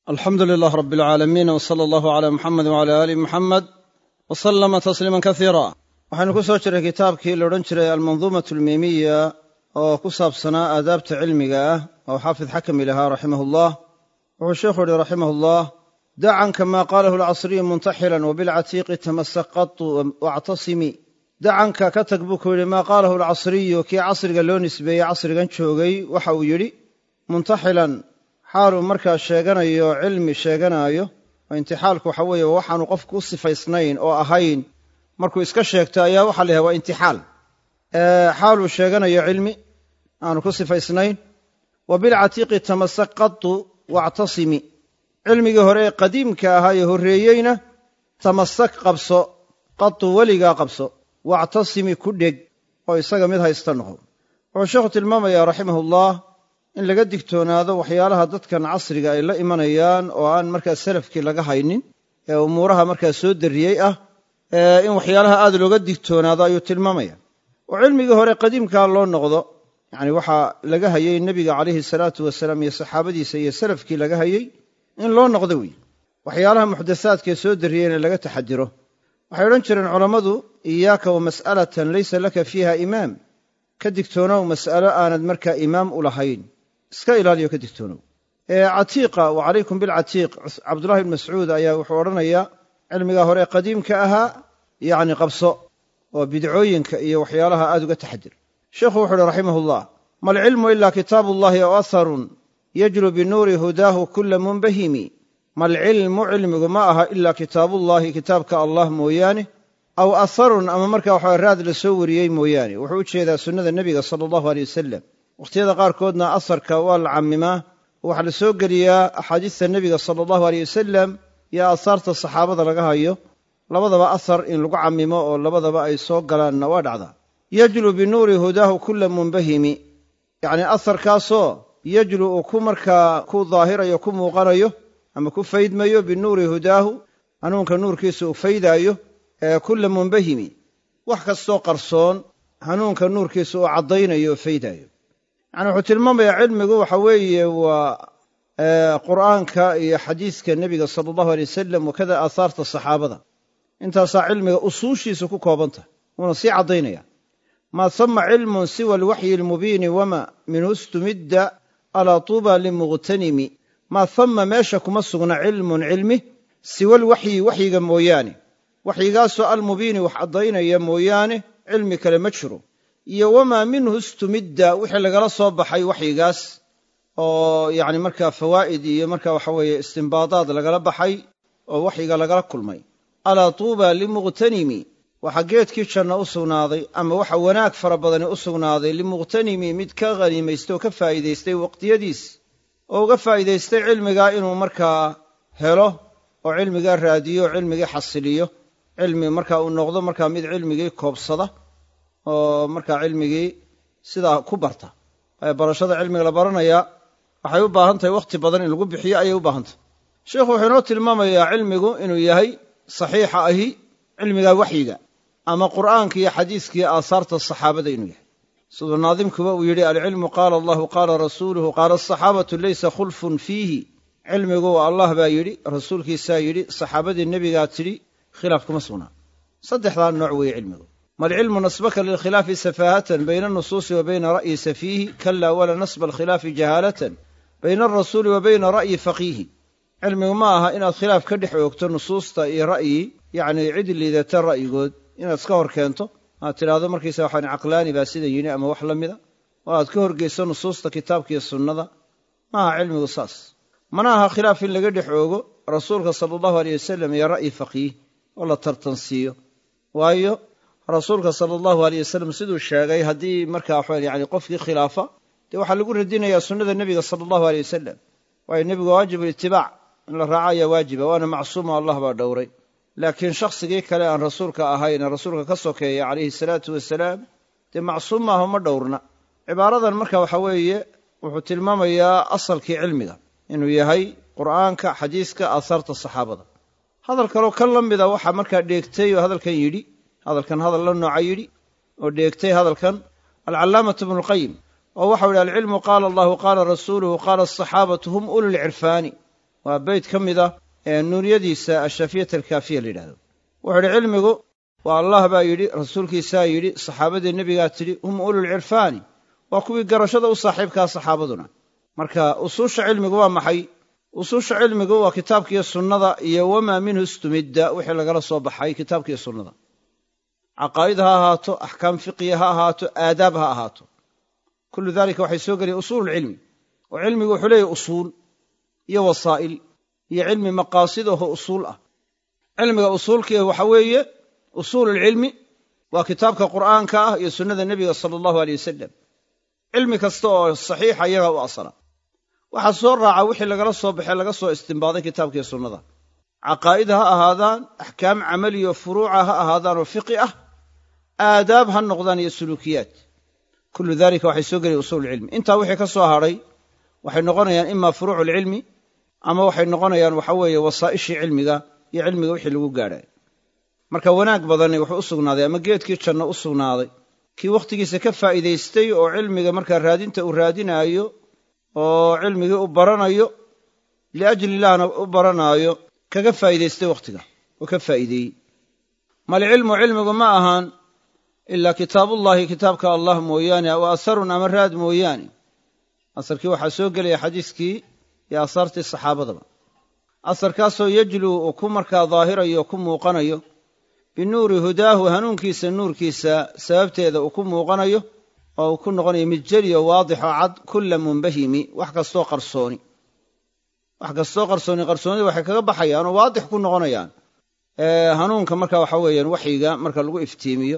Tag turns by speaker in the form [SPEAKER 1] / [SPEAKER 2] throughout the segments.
[SPEAKER 1] alxamdu lilah rab اlcaalamiin wsala allahu cala muxamed wcala ali muxamed wasalama tasliima kasiira waxaynu ku soo jiray kitaabkii la odhan jiray almanduumat almiimiya oo ku saabsanaa aadaabta cilmiga ah oo xaafid xakami lahaa raximah ullah wuxuu sheikhu yihi raximah ullah dacanka maa qaalahu alcasriyu muntaxilan wabilcatiiqi tamasak qatu wactasimi dacanka ka tag buu ku yidhi maa qaalahu alcasriyu kii casriga loo nisbeeyey casrigan joogay waxa uu yidhi muntaxilan xaaluu markaa sheeganayo cilmi sheeganaayo oo intixaalku waxa weeye waxaanu qofku u sifaysnayn oo ahayn markuu iska sheegto ayaa waxa la yahay waa intixaal xaaluu sheeganayo cilmi aanu ku sifaysnayn wa bilcatiiqi tamasak qatu wactasimi cilmigii hore ee qadiimka ahaa ee horreeyeyna tamasak qabso qatu weligaa qabso wactasimi ku dheg oo isaga mid haysta noqo wuxuu sheekhu tilmaamayaa raximahullah in laga digtoonaado waxyaalaha dadkan casriga ay la imanayaan oo aan markaa salafkii laga haynin ee umuuraha markaa soo darriyey ah in waxyaalaha aad looga digtoonaado ayuu tilmaamaya oo cilmigii hore qadiimkaa loo noqdo yacni waxaa laga hayey nebiga calayhi salaatu wasalaam iyo saxaabadiisa iyo salafkii laga hayey in loo noqdo wey waxyaalaha muxdathaadkaee soo darriyeyna laga taxadiro waxay odhan jireen culammadu iyaaka wa mas'alatan laysa laka fiiha imaam ka digtoonow mas'alo aanad markaa imaam u lahayn iska ilaaliyo ka digtoonow catiiqa wa calaykum bilcatiiq cabdullahi ibn mascuud ayaa wuxuu odhanayaa cilmigaa hore qadiimka ahaa yacni qabso oo bidcooyinka iyo waxyaalaha aad uga taxadir sheikhu wuxu uhi raximahullah malcilmu ilaa kitaabullahi aw atharun yajlu binuuri hudaahu kula munbahimi malcilmu cilmigu ma aha ilaa kitaabullahi kitaabka allah mooyaane aw atharun ama markaa waxaa raad la soo wariyey mooyaane wuxuu u jeedaa sunnada nebiga sala allahu aleyh wasalam wakhtiyada qaarkoodna asarka waa la cammimaa waxaa la soo geliyaa axaadiista nebiga sala allahu aleyh wasalam iyo aahaarta saxaabada laga hayo labadaba asar in lagu cammimo oo labadaba ay soo galaanna waa dhacdaa yajlu binuuri hudaahu kula munbahimi yacnii asarkaasoo yajlu uu ku markaa ku daahirayo ku muuqanayo ama ku faydmayo binuuri hudaahu hanuunka nuurkiisa uu faydaayo kula munbahimi wax kastoo qarsoon hanuunka nuurkiisa uu caddaynayo oo faydaayo yacni wuxuu tilmaamayaa cilmigu waxa weeye waa qur'aanka iyo xadiiska nebiga sala allahu alay wasalam wakada aahaarta saxaabada intaasaa cilmiga usuushiisa ku kooban tahay wuuna sii caddaynaya maa sama cilmun siwa alwaxyi almubiini wama minhu istumidda alaa tuuba limuqhtanimi maa hama meesha kuma sugna cilmun cilmi siwa alwaxyi waxyiga mooyaane waxyigaasoo almubiini wax caddaynaya mooyaane cilmi kale ma jiro iyo wamaa minhu istumidda wixii lagala soo baxay waxyigaas oo yacni markaa fawaa'id iyo markaa waxa weeye istimbaadaad lagala baxay oo waxyiga lagala kulmay alaa tuuba limuqhtanimi waxa geedkii janno u sugnaaday ama waxa wanaag fara badani u sugnaaday limuqhtanimi mid ka haniimaystay oo ka faa'iidaystay waqtiyadiis oo uga faa'iidaystay cilmigaa inuu markaa helo oo cilmigaa raadiyo o cilmigii xasiliyo cilmi markaa uu noqdo markaa mid cilmigii koobsada oo markaa cilmigii sidaa ku barta barashada cilmiga la baranayaa waxay u baahan tahay wakhti badan in lagu bixiyo ayay u baahan tahay sheikhu wuxuu inoo tilmaamayaa cilmigu inuu yahay saxiixa ahi cilmigaa waxyiga ama qur'aanka iyo xadiiskiiyo aahaarta saxaabada inuu yahay siduu naadimkuba uu yidhi alcilmu qaala allahu qaala rasuuluhu qaala asaxaabatu laysa khulfun fiihi cilmigu allah baa yidhi rasuulkiisaa yidhi saxaabadii nebigaa tidhi khilaaf kuma sugnaa saddexdaa nooc weeye cilmigu malcilmu nasbaka lilkhilaafi safaahatan bayna anusuusi wa bayna ra'yi safiihi kala wala nasba alkhilaafi jahaalatan bayna alrasuuli wa bayna ra'yi faqiihi cilmigu ma aha inaad khilaaf ka dhex oogto nusuusta iyo ra'yi yacnii cid liidata ra'yigood inaad iska hor keento aad tidhaahdo markaysa waxaan caqlaani baa sida yidhi ama wax la mida oo aad ka horgeyso nusuusta kitaabka iyo sunnada ma aha cilmigu saas mana aha khilaaf in laga dhex oogo rasuulka sala allahu aleyh wasalam iyo ra'yi faqiih oo la tartansiiyo waayo rasuulka sala allahu aleyh wasalam siduu sheegay haddii markaa waxaa yani qofkii khilaafa dee waxaa lagu radinayaa sunnada nebiga sala allahu aleyh wasalam waayo nebigu waajibu itibaac in la raaco ayaa waajiba waana macsuuma allah baa dhowray laakiin shakhsigii kale aan rasuulka ahayn ee rasuulka ka sokeeya calayhi salaatu wasalaam dee macsuum maaho ma dhowrna cibaaradan marka waxa weeye wuxuu tilmaamayaa asalkii cilmiga inuu yahay qur'aanka xadiiska aahaarta saxaabada hadal kaloo ka la mida waxaa markaa dheegtay oo hadalkan yidhi hadalkan hadal la nooca yidhi oo dheegtay hadalkan alcallaamatu ibnulqayim oo waxau yidhi alcilmu qaala allahu qaala rasuuluhu qaala asaxaabatu hum ululcirfaani waa bayd ka mid ah ee nuuniyadiisa ashafiyat alkaafiya la yidhahdo. wuxuu idhi cilmigu waa allah baa yidhi, rasuulkiisaa yidhi, saxaabadii nebigaa tidhi, hum ululcirfaani, waa kuwii garashada u saaxiibkaa saxaabaduna. marka usuusha cilmigu waa maxay? usuusha cilmigu waa kitaabkiiyo sunnada iyo wamaa minhu istumidda, wixii lagala soo baxay kitaabkiiyo sunnada. caqaa'id ha ahaato, axkaam fiqiya ha ahaato, aadaab ha ahaato, kullu daalika waxay soo geliyen usuululcilmi. oo cilmigu wuxuu leeyahy usuul iyo wasaa'il iyo cilmi maqaasid oo usuul ah. cilmiga usuulkiiah waxa weeye usuululcilmi waa kitaabka qur'aanka ah iyo sunnada nebiga sala allahu aleyh wasalam. cilmi kasta oo saxiixa iyaga u asala. waxaa soo raaca wixii lagala soo baxee laga soo istimbaaday kitaabkiiyo sunnada. caqaa'id ha ahaadaan, axkaam camaliyo furuuca ha ahaadaan oo fiqi ah, aadaab ha noqdaan iyo suluukiyaad. kullu daalika waxay soo geliyen usuululcilmi. intaa wixii ka soo hadhay waxay noqonayaan imaa furuuculcilmi ama waxay noqonayaan waxa weeye wasaa'ishii cilmiga iyo cilmiga wixii lagu gaadhay. marka wanaag badani wuxuu u sugnaaday ama geedkii janno u sugnaaday kii wakhtigiisa ka faa'iidaystay oo cilmiga markaa raadinta uu raadinaayo oo cilmigii u baranayo liajli illahna u baranaayo kaga faa'iidaystay wakhtiga oo ka faa'iideeyey. malcilmu cilmigu ma ahaan ilaa kitaabullahi, kitaabka allah mooyaane, aw asarun ama raad mooyaane. asarkii waxaa soo gelaya xadiiskii iyo asaartii saxaabadaba. asarkaasoo yajluu uu ku markaa daahirayo oo ku muuqanayo binuuri hudaahu, hanuunkiisa nuurkiisa sababteeda uu ku muuqanayo oo uu ku noqonayo mid jeliyo waadix oo cad, kulla munbahimi, wax kastoo qarsooni. wax kastoo qarsoonida waxay kaga baxayaan oo waadix ku noqonayaan hanuunka marka waxa weeyaan waxyiga marka lagu iftiimiyo,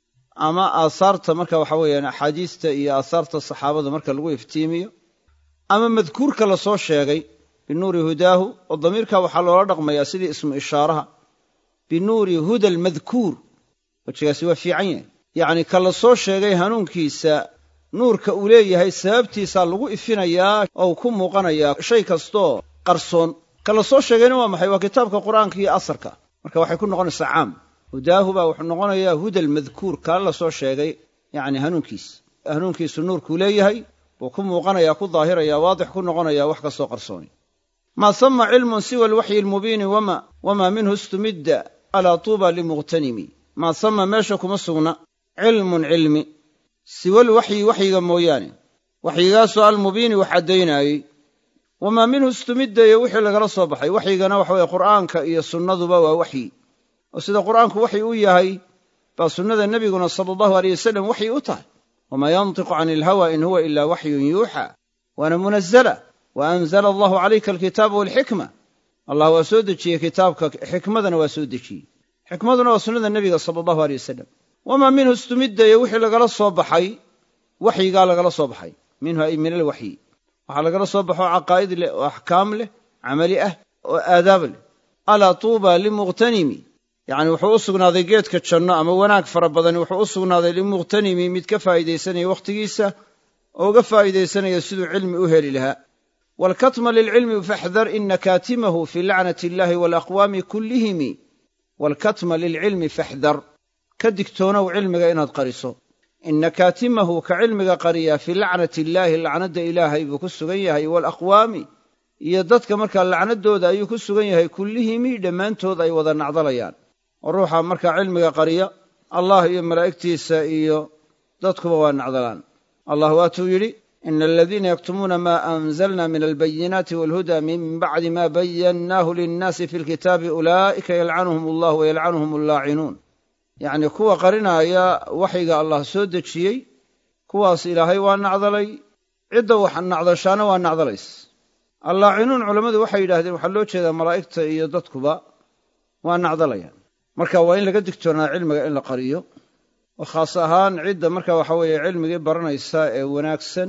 [SPEAKER 1] ama aasaarta marka waxa weeyaan axaadiista iyo aasaarta saxaabada marka lagu iftiimiyo, ama madkuurka la soo sheegay binuuri hudaahu, oo damiirka waxaa loola dhaqmayaa sidii ismu ishaaraha, binuuri huda almadkuur. wejigaasi waa fiican yahay. yacni ka la soo sheegay hanuunkiisa nuurka uu leeyahay sababtiisaa lagu ifinayaa oo ku muuqanayaa shay kastoo qarsoon. ka la soo sheegayna waa maxay? waa kitaabka qur'aanka iyo asarka. marka waxay ku noqonaysaa caam. hudaahu baa wuxuu noqonayaa huda almadkuur, kaa la soo sheegay yacni hanuunkiisu nuurkuu leeyahay wuu ku muuqanayaa, ku daahirayaa, waadix ku noqonayaa wax kastoo qarsooni. maa sama cilmun siwa alwaxyi almubiini wamaa minhu istumidda alaa tuuba limuqhtanimi. maa sama meesha kuma sugna cilmun cilmi siwa alwaxyi, waxyiga mooyaane, waxyigaasoo almubiini wax caddaynaayey, wamaa minhu istumidda iyo wixii lagala soo baxay. waxyigana waxa weye qur'aanka iyo sunnaduba waa waxyi, oo sida qur'aanku waxyi u yahay baa sunnada nebiguna sala allahu aleyh wasalam waxyi u tahay. wamaa yantiqu cani ilhawa in huwa ilaa waxyun yuuxaa, waana munazala. wa anzala allahu calayka alkitaaba waalxikma, allah waa soo dejiyey kitaabka, xikmadana waa soo dejiyey. xikmaduna waa sunnada nebiga sala allahu aleyh wasalam. wamaa minhu istumidda iyo wixii lagala soo baxay, waxyigaa lagala soo baxay, minhu ay min alwaxyi, waxaa lagala soo baxo caqaa'id leh oo axkaam leh, camali ah oo aadaab leh. alaa tuuba limuqhtanimi, yacni wuxuu u sugnaaday geedka janno ama wanaag fara badani wuxuu u sugnaaday limuqhtanimi, mid ka faa'iidaysanaya wakhtigiisa oo uga faa'iidaysanaya siduu cilmi u heli lahaa. waalkatma lilcilmi faxdar ina kaatimahu fii lacnati illaahi waalaqwaami kullihimi. waalkatma lilcilmi faxdar, ka digtoonow cilmiga inaad qariso. ina kaatimahu ka cilmiga qariyaa fii lacnati illaahi, lacnadda ilaahay buu ku sugan yahay, waalaqwaami iyo dadka markaa lacnaddooda ayuu ku sugan yahay, kullihimi dhammaantood ay wada nacdalayaan. oo ruuxa markaa cilmiga qariya allah iyo malaa'igtiisa iyo dadkuba waa nacdalaan. allah waatuu yidhi ina aladiina yaktumuuna maa anzalna min albayinaati waalhuda min bacdi ma bayannaahu linnaasi fi lkitaabi ulaa'ika yalcanuhum allah wayalcanuhum allaacinuun. yacni kuwa qarinaaya waxyiga allah soo dejiyey, kuwaas ilaahay waa nacdalay, cidda wax nacdashaana waa nacdalays. allaacinuun culammadu waxay yidhahdeen waxaa loo jeedaa malaa'igta iyo dadkuba waa nacdalayaan. marka waa in laga digtoonaa cilmiga in la qariyo, oo khaas ahaan cidda marka waxa weeye cilmigii baranaysa ee wanaagsan,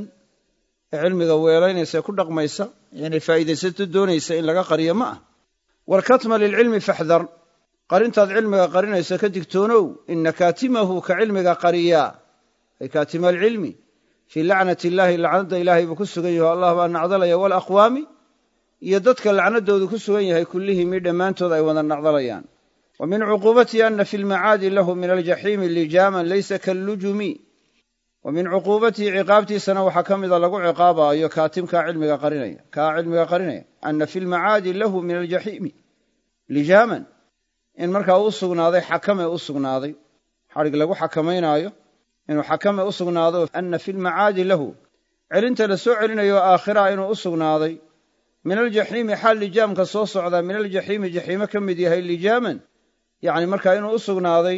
[SPEAKER 1] ee cilmiga weelaynaysa ee ku dhaqmaysa, inay faa'iidaysato doonaysa in laga qariyo ma ah. waalkatma lilcilmi faxdar, qarintaad cilmiga qarinaysa ka digtoonow. ina kaatimahu ka cilmiga qariyaa, ay kaatima alcilmi, fii lacnati illaahi, lacnadda ilaahay buu ku sugan yahay, allah baa nacdalaya, waalaqwaami iyo dadka lacnaddoodu ku sugan yahay, kullihimi dhammaantood ay wada nacdalayaan. ومن عقوبته أن في المعاد له من الجحيم لجاما ليس كاللجم. wa min cuquubatihi ciqaabtiisana waxaa ka mida lagu ciqaabaayo kaatimkaa cilmiga qarinaya ana fi lmacaadi lahu min aljaxiimi lijaaman in markaa u sugnaaday xakame u sugnaaday xadhig lagu xakamaynaayo inuu xakame u sugnaado ana fi lmacaadi lahu celinta la soo celinayo aakhira inuu u sugnaaday min aljaxiimi xaal lijaamka soo socdaa min aljaxiimi jaxiime ka mid yahay lijaaman yacni markaa inuu u sugnaaday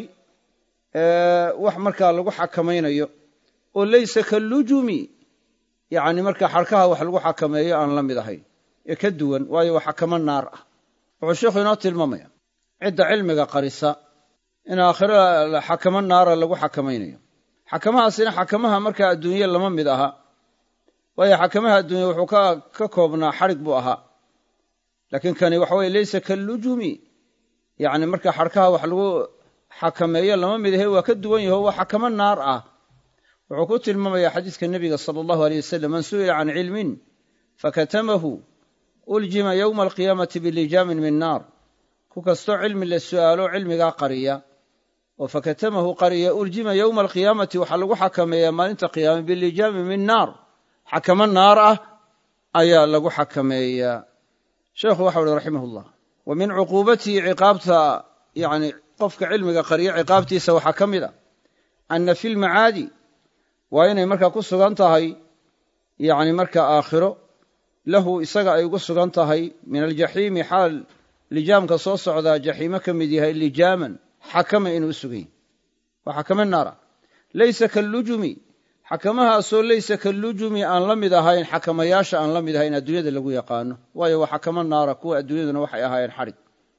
[SPEAKER 1] wax markaa lagu xakamaynayo oo laysa kalujumi yacni markaa xadhkaha wax lagu xakameeyo aan la mid ahayn ee ka duwan waayo waa xakamo naar ah wuxuu sheikhu inoo tilmaamaya cidda cilmiga qarisa in aakhiro xakamo naara lagu xakamaynayo xakamahaasina xakamaha markaa adduunye lama mid aha waayo xakamaha adduunye wuxuu ka koobnaa xadhig buu ahaa laakiin kani waxa weye laysa kalujumi yacni markaa xadhkaha wax lagu xakameeyo lama mid ahe waa ka duwan yaho waa xakamo naar ah wuxuu ku tilmaamaya xadiiska nebiga sala allahu aleyh wasalam man su'ila can cilmin fakatamahu uljima yowma alqiyaamati bilijaamin min naar ku kastoo cilmi la su'aalo cilmigaa qariya oo fakatamahu qariya uljima yowma alqiyaamati waxaa lagu xakameeyaa maalinta qiyaame bilijaamin min naar xakamo naar ah ayaa lagu xakameeyaa sheekhu waxa uhi raximahullah wa min cuquubatihi ciqaabta yani qofka cilmiga qariya ciqaabtiisa waxaa ka mid a ana fi lmacaadi waa inay markaa ku sugan tahay yacni markaa aakhiro lahu isaga ay ugu sugan tahay min aljaxiimi xaal lijaamka soo socdaa jaxiime ka mid yahay lijaaman xakama inuu u sugan yahy waa xakame naara laysa kalujumi xakamahaasoo laysa kalujumi aan la mid ahayn xakamayaasha aan la mid ahayn adduunyada lagu yaqaano waayo waa xakamo naara kuwa adduunyaduna waxay ahaayeen xadhig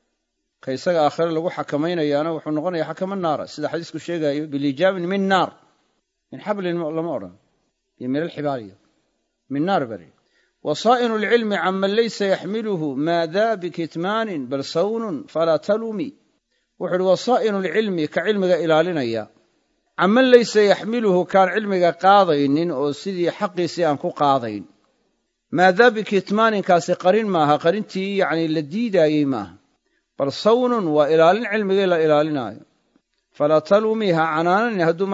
[SPEAKER 1] ka isaga aakhiro lagu xakamaynayaana wuxuu noqonayaa xakamo naara sida xadiisku sheegayo bilijaamin min naar min xablin lama odhan iyo min alxibaaliya min naar bari wasaa'inu lcilmi canman laysa yaxmiluhu maadaa bikitmaanin bal sawnun falaa talumi wuxu uhi wasaa'inu lcilmi ka cilmiga ilaalinaya canman laysa yaxmiluhu kaan cilmiga qaadaynin oo sidii xaqiisii aan ku qaadayn maadaa bikitmaaninkaasi qarin maaha qarintii yacni la diidaayey maaha bal sawnun waa ilaalin cilmigii la ilaalinaayo falaa talumi ha canaananin hadduu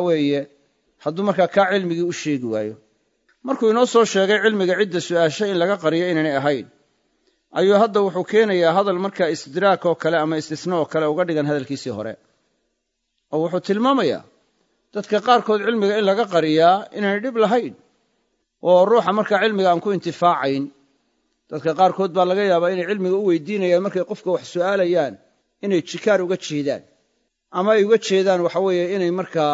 [SPEAKER 1] markaa kaa cilmigii u sheegi waayo markuu inoo soo sheegay cilmiga cidda su'aasha in laga qariyo inaynay ahayn ayuu hadda wuxuu keenayaa hadal markaa istidraak oo kale ama istisna oo kale uga dhigan hadalkiisii hore oo wuxuu tilmaamayaa dadka qaarkood cilmiga in laga qariyaa inaynay dhib lahayn oo ruuxa markaa cilmiga aan ku intifaacayn dadka qaarkood baa laga yaabaa inay cilmiga u weydiinayaan markay qofka wax su'aalayaan inay jikaar uga jeedaan ama ay uga jeedaan waxa weeye inay markaa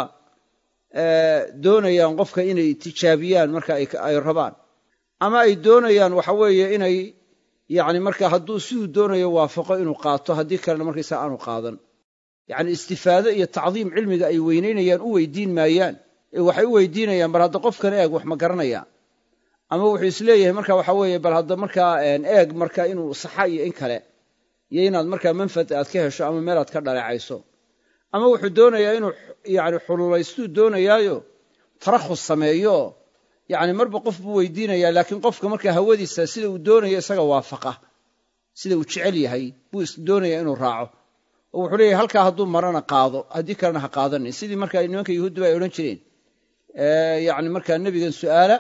[SPEAKER 1] doonayaan qofka inay tijaabiyaan marka ay rabaan ama ay doonayaan waxa weeye inay yacni markaa hadduu siduu doonayo waafaqo inuu qaato haddii kalena markaysaa aanu qaadan yacni istifaado iyo tacdiim cilmiga ay weynaynayaan u weydiin maayaan ee waxay u weydiinayaan bal hadda qofkan eeg wax ma garanaya ama wuxuu isleeyahay marka waxa weeye bal hadda markaa eeg marka inuu saxa iyo in kale iyo inaad markaa manfad aad ka hesho ama meel aad ka dhaleecayso ama wuxuu doonayaa inuu yacni xuluulaystuu doonayaayo tarakhus sameeyo yacni marba qof buu weydiinayaa laakiin qofka markaa hawadiisa sida uu doonayo isaga waafaqa sida uu jecel yahay buu doonayaa inuu raaco oo wuxuu leeyahay halkaa hadduu marana qaado haddii kalena ha qaadanin sidii markaa nimanka yuhuudda ba ay odhan jireen yacni markaa nebigan su'aala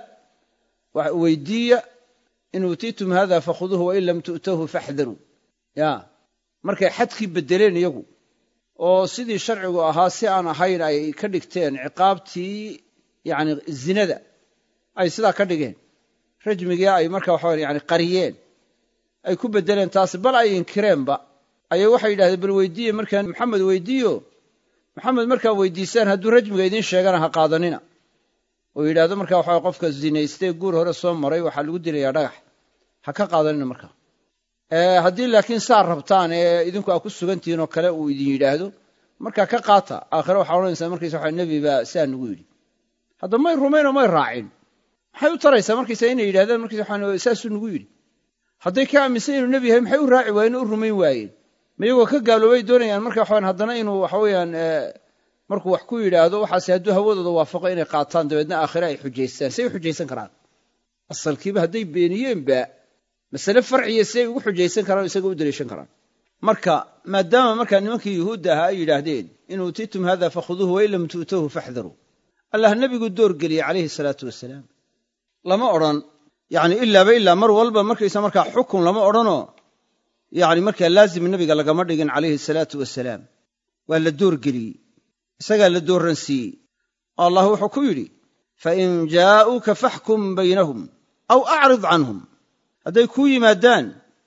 [SPEAKER 1] weydiiya in uutiitum hada fakhuduuhu wain lam tu'tahu faxdaruu ya markay xadkii beddeleen iyagu oo sidii sharcigu ahaa si aan ahayn ay ka dhigteen ciqaabtii yacni zinada ay sidaa ka dhigeen rajmigii ay marka waxa yani qariyeen ay ku beddeleen taasi bal ay inkireenba ayay waxay yidhahdeen bal weydiiye markaa maxamed weydiiyo maxamed markaa weydiisaan hadduu rajmiga idiin sheegana ha qaadanina oo yidhaahdo markaa waxa qofka zinaystay guur hore soo maray waxaa lagu dilayaa dhagax ha ka qaadanina markaa haddii laakiin saa rabtaan ee idinku aa ku sugantihiin oo kale uu idin yidhaahdo markaa ka qaata aakhire waxaa odhanaysaa markaysa waxa nebi baa sidaa nagu yidhi hadda may rumayn oo may raacin maxay u taraysaa markaysa inay yidhahdaan markaysa waxaa saasuu nagu yidhi hadday ka aaminsan inuu nebi yahay maxay u raaci waayeen oo u rumayn waayeen ma iyagoo ka gaaloobay doonayaan marka waxaan haddana inuu waxa weeyaan markuu wax ku yidhaahdo waxaase hadduu hawadooda waafaqo inay qaataan dabeedna aakhire ay xujaystaan say u xujaysan karaan asalkiiba hadday beeniyeenba masale farciya si ay ugu xujaysan karaan o isaga u daliishan karaan marka maadaama markaa nimankii yuhuudda ahaa ay yidhaahdeen in uutiitum hada fakhuduuhu wain lam tu'tahu faxdaruu allah nebigu door geliyey calayhi salaatu wasalaam lama odhan yacni ilaaba ilaa mar walba markaysa markaa xukun lama odhanoo yacni markaa laazim nebiga lagama dhigin calayhi salaatu wasalaam waa la door geliyey isagaa la doorransiiyey oo allah wuxuu ku yidhi fain jaa'uuka faxkum baynahum aw acrid canhum hadday kuu yimaadaan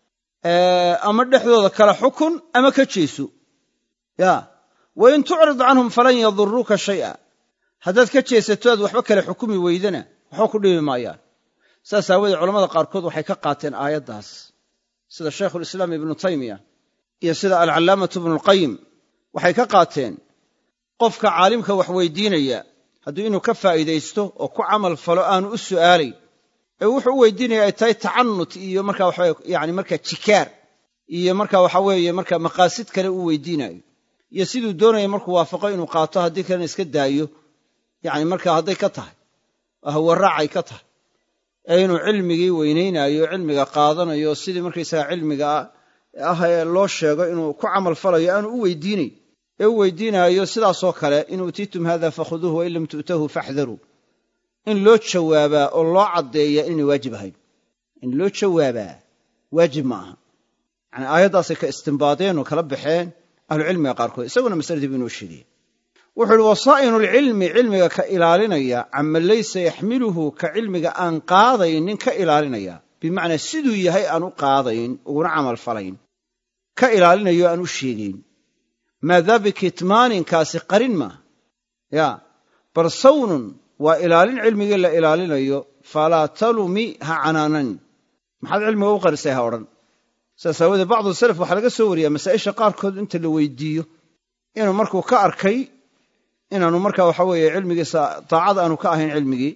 [SPEAKER 1] ama dhexdooda kala xukun ama ka jeeso ya wain tucrid canhum falan yaduruuka shay'a haddaad ka jeesato aad waxba kale xukumi weydana waxba ku dhibi maayaan saas aawoodee culamada qaarkood waxay ka qaateen aayaddaas sida shaykhulislaam ibnu taymiya iyo sida alcallaamatu ibnulqayim waxay ka qaateen qofka caalimka wax weydiinaya hadduu inuu ka faa'iidaysto oo ku camal falo aanu u su'aalayn ee wuxuu u weydiinaya ay tahay tacannut iyo markaa waxaweye yani markaa jikaar iyo markaa waxa weeye markaa maqaasid kale uu weydiinayo iyo siduu doonaya markuu waafaqo inuu qaato haddii kalena iska daayo yacni markaa hadday ka tahay oo hawarraacay ka tahay ee inuu cilmigii weynaynaayo cilmiga qaadanayo sidii markaysaga cilmiga ah ee loo sheego inuu ku camal falayo aanu u weydiinayn ee u weydiinaayo sidaasoo kale in uutiitum haada fakhuduuhu wain lam tu'tahu faxdaruu in loo jawaabaa oo loo caddeeyaa inaynay waajib ahayn in loo jawaabaa waajib ma aha yacni aayaddaasay ka istimbaadeen oo kala baxeen ahlucilmiga qaarkood isaguna masaladii buu inoo sheegaya wuxuu uhi wasaa'inulcilmi cilmiga ka ilaalinaya cama laysa yaxmiluhu ka cilmiga aan qaadaynin ka ilaalinaya bimacnaa siduu yahay aan u qaadayn uguna camal falayn ka ilaalinayo aan u sheegayn maadaa bikitmaaninkaasi qarin maaha ya bal sawnun waa ilaalin cilmigii la ilaalinayo falaa talumi ha canaanan maxaad cilmiga u qarisay ha odhan saas aawoodee bacdu salaf waxaa laga soo wariyaa masaa'isha qaarkood inta la weydiiyo inuu markuu ka arkay inaanu markaa waxa weeye cilmigiisa daacad aanu ka ahayn cilmigii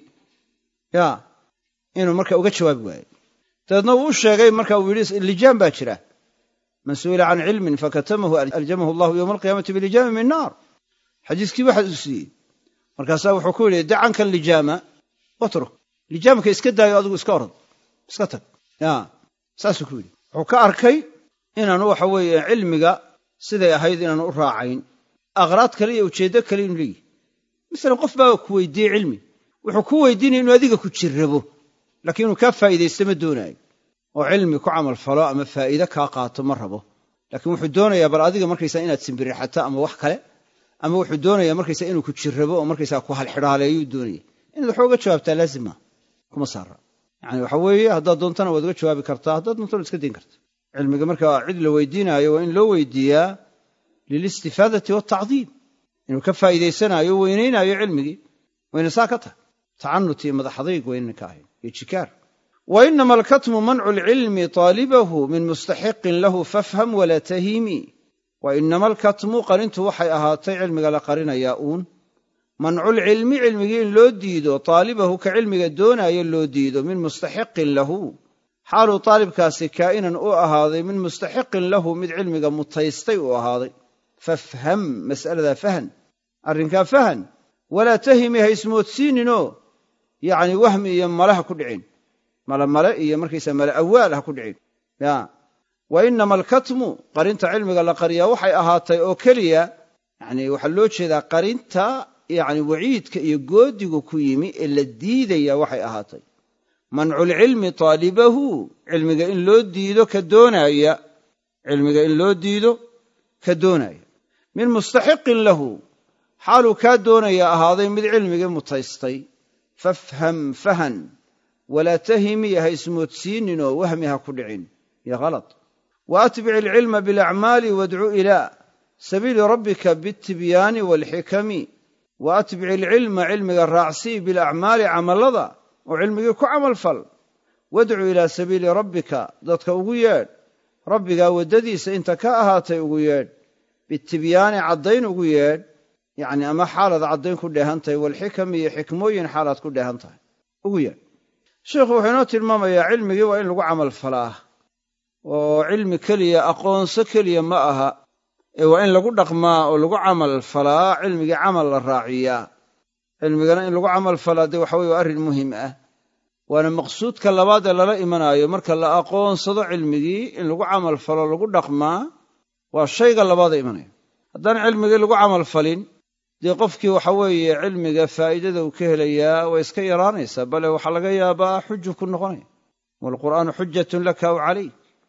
[SPEAKER 1] ya inuu markaa uga jawaabi waayo dabeedna uu u sheegay marka uu yidhi lijaam baa jira man su'ila can cilmin fakatamahu aljamahu allahu yowma alqiyaamati bilijaami min naar xadiiskii waxa uu siiyey markaasaa wuxuu ku yidhi dacanka lijaama watruk lijaamka iska daayo adigu iska orod iska tag ya saasuu ku yidhi wuxuu ka arkay inaanu waxa weeye cilmiga siday ahayd inaanu u raacayn aqraad kale iyo ujeeddo kale inuu leeyahy masalan qof baa ku weydiiyey cilmi wuxuu ku weydiinaya inuu adiga ku jirrabo laakiin inuu kaa faa'iidaysto ma doonaayo oo cilmi ku camal falo ama faa'iide kaa qaato ma rabo laakiin wuxuu doonayaa bal adiga markaysaa inaad simbirixato ama wax kale ama wuxuu doonayaa markaysaa inuu ku jirrabo oo markaysaa ku halxidhaaleeyuu doonaya inaad waxba uga jawaabtaa laazima kuma saara yacni waxa weeye haddaad doontana waad uga jawaabi kartaa haddaad doontana iska dayn karta cilmiga markaa cid la weydiinaayo waa in loo weydiiyaa lilistifaadati waaltacdiim inuu ka faa'iidaysanaayo o weynaynaayo cilmigii wayna saa ka tahay tacanut iyo madaxadayg waynana ka ahayn iyo jikaar wa inama alkatmu mancu lcilmi taalibahu min mustaxiqin lahu fafham walaa tahimi wa inama alkatmu qarintu waxay ahaatay cilmiga la qarinayaa uun manculcilmi cilmigii in loo diido taalibahu ka cilmiga doonaayo loo diido min mustaxiqin lahu xaaluu taalibkaasi kaa'inan u ahaaday min mustaxiqin lahu mid cilmiga mutaystay uu ahaaday fafham mas'aladaa fahan arrinkaa fahan walaa tahimi ha ismoodsiininoo yacni wahmi iyo male ha ku dhicin male iyo markaysaa male awaal ha ku dhicin ya wa inama alkatmu qarinta cilmiga la qariyaa waxay ahaatay oo keliya yani waxaa loo jeedaa qarinta yani waciidka iyo goodigu ku yimi ee la diidaya waxay ahaatay manculcilmi taalibahu cilmiga in loo diido ka doonaya cilmiga in loo diido ka doonaya min mustaxiqin lahu xaaluu kaa doonaya ahaaday mid cilmigii mutaystay fafham fahan walaa tahimi ha ismoodsiininoo wahmi ha ku dhicin iyo halad wa atbic alcilma bilacmaali wadcu ilaa sabiili rabbika biاtibyaani waalxikami wa atbic alcilma cilmiga raacsii bilacmaali camallada oo cilmigii ku camal fal wadcu ilaa sabiili rabbika dadka ugu yeedh rabbigaa waddadiisa inta ka ahaatay ugu yeedh bitibyaani caddayn ugu yeedh yacni ama xaalaad caddayn ku dheehan tahay waalxikami iyo xikmooyin xaalaad ku dheehan tahay ugu yeedh sheikhu wuxuu inoo tilmaamayaa cilmigii waa in lagu camal falaa oo cilmi keliya aqoonso keliya ma aha ee waa in lagu dhaqmaa oo lagu camal falaa cilmigii camal la raaciyaa cilmigana in lagu camal falaa dee waxa weye waa arrin muhim ah waana maqsuudka labaad ee lala imanaayo marka la aqoonsado cilmigii in lagu camal falo lagu dhaqmaa waa shayga labaada imanaya haddaan cilmigii lagu camal falin dee qofkii waxa weeye cilmiga faa'iidada uu ka helayaa way iska yaraanaysaa bale waxaa laga yaabaa xuju ku noqonaya waalqur'aanu xujatun laka aw calayk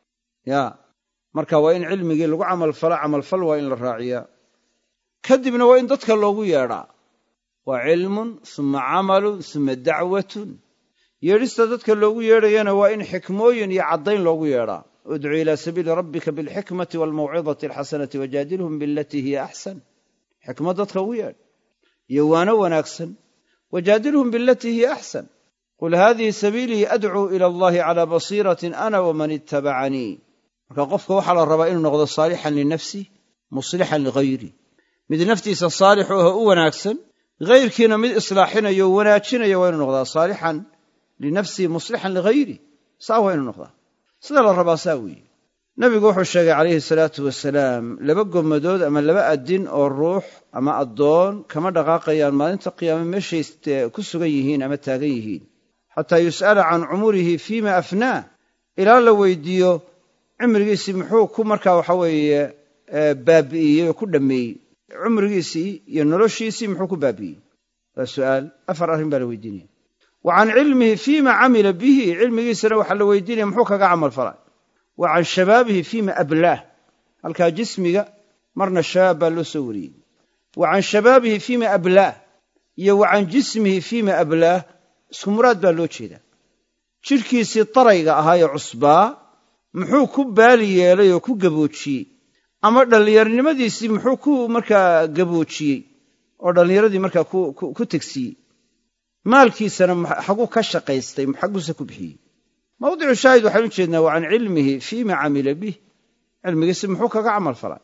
[SPEAKER 1] marka waa in cilmigii lagu camalfal waa in la raaciyaa kadibna waa in dadka loogu yeedhaa waa cilmun uma camalun uma dacwatun yeedhista dadka loogu yeedhayana waa in xikmooyin iyo caddayn loogu yeedhaa udcu ilaa sabiili rabbika bilxikmati waalmawcidati alxasanati wajaadilhum bilatii hiya axsan xikmad dadka ugu yeedh iyo waano wanaagsan wajaadilhum bilatii hiya axsan qul haadihi sabiilii adcuu ila allahi calaa basiiratin ana waman ittabacanii marka qofka waxaa la rabaa inuu noqdo saalixan linafsi muslixan ligayri mid naftiisa saalix oo u wanaagsan hayrkiina mid islaaxinayo wanaajinaya waa inuu noqdaa saalixan linafsihi muslixan ligayri saa waa inuu noqdaa sida la rabaa saa weeye nebigu wuxuu sheegay calayhi salaatu wasalaam 2 gommadood ama 2 addin oo ruux ama addoon kama dhaqaaqayaan maalinta qiyaame meeshay ku sugan yihiin ama taagan yihiin xataa yus'ala can cumurihi fiima afnaa ilaa la weydiiyo cumrigiisii muxuu ku markaa waxa weeye baabi'iyey oo ku dhammeeyey cumrigiisii iyo noloshiisii muxuu ku baabi'iyey waa su'aal 4 arrin baa la weydiinaya wa can cilmihi fiima camila bihi cilmigiisana waxaa la weydiinaya muxuu kaga camal falay wa can shabaabihi fiima ablaah halkaa jismiga marna shabaab baa loo soo wariyey wa can shabaabihi fiima ablaah iyo wa can jismihi fiima ablaah isku muraad baa loo jeedaa jidhkiisii tarayga ahaa ee cusbaa muxuu ku baali yeelay oo ku gaboojiyey ama dhallinyarnimadiisii muxuu ku markaa gaboojiyey oo dhallinyaradii markaa ku tegsiiyey maalkiisana xaguu ka shaqaystay xaguuse ku bixiyey mawdicu shaahid waxaynu jeednaa wa can cilmihi fiima camila bih cilmigiisi muxuu kaga camal falay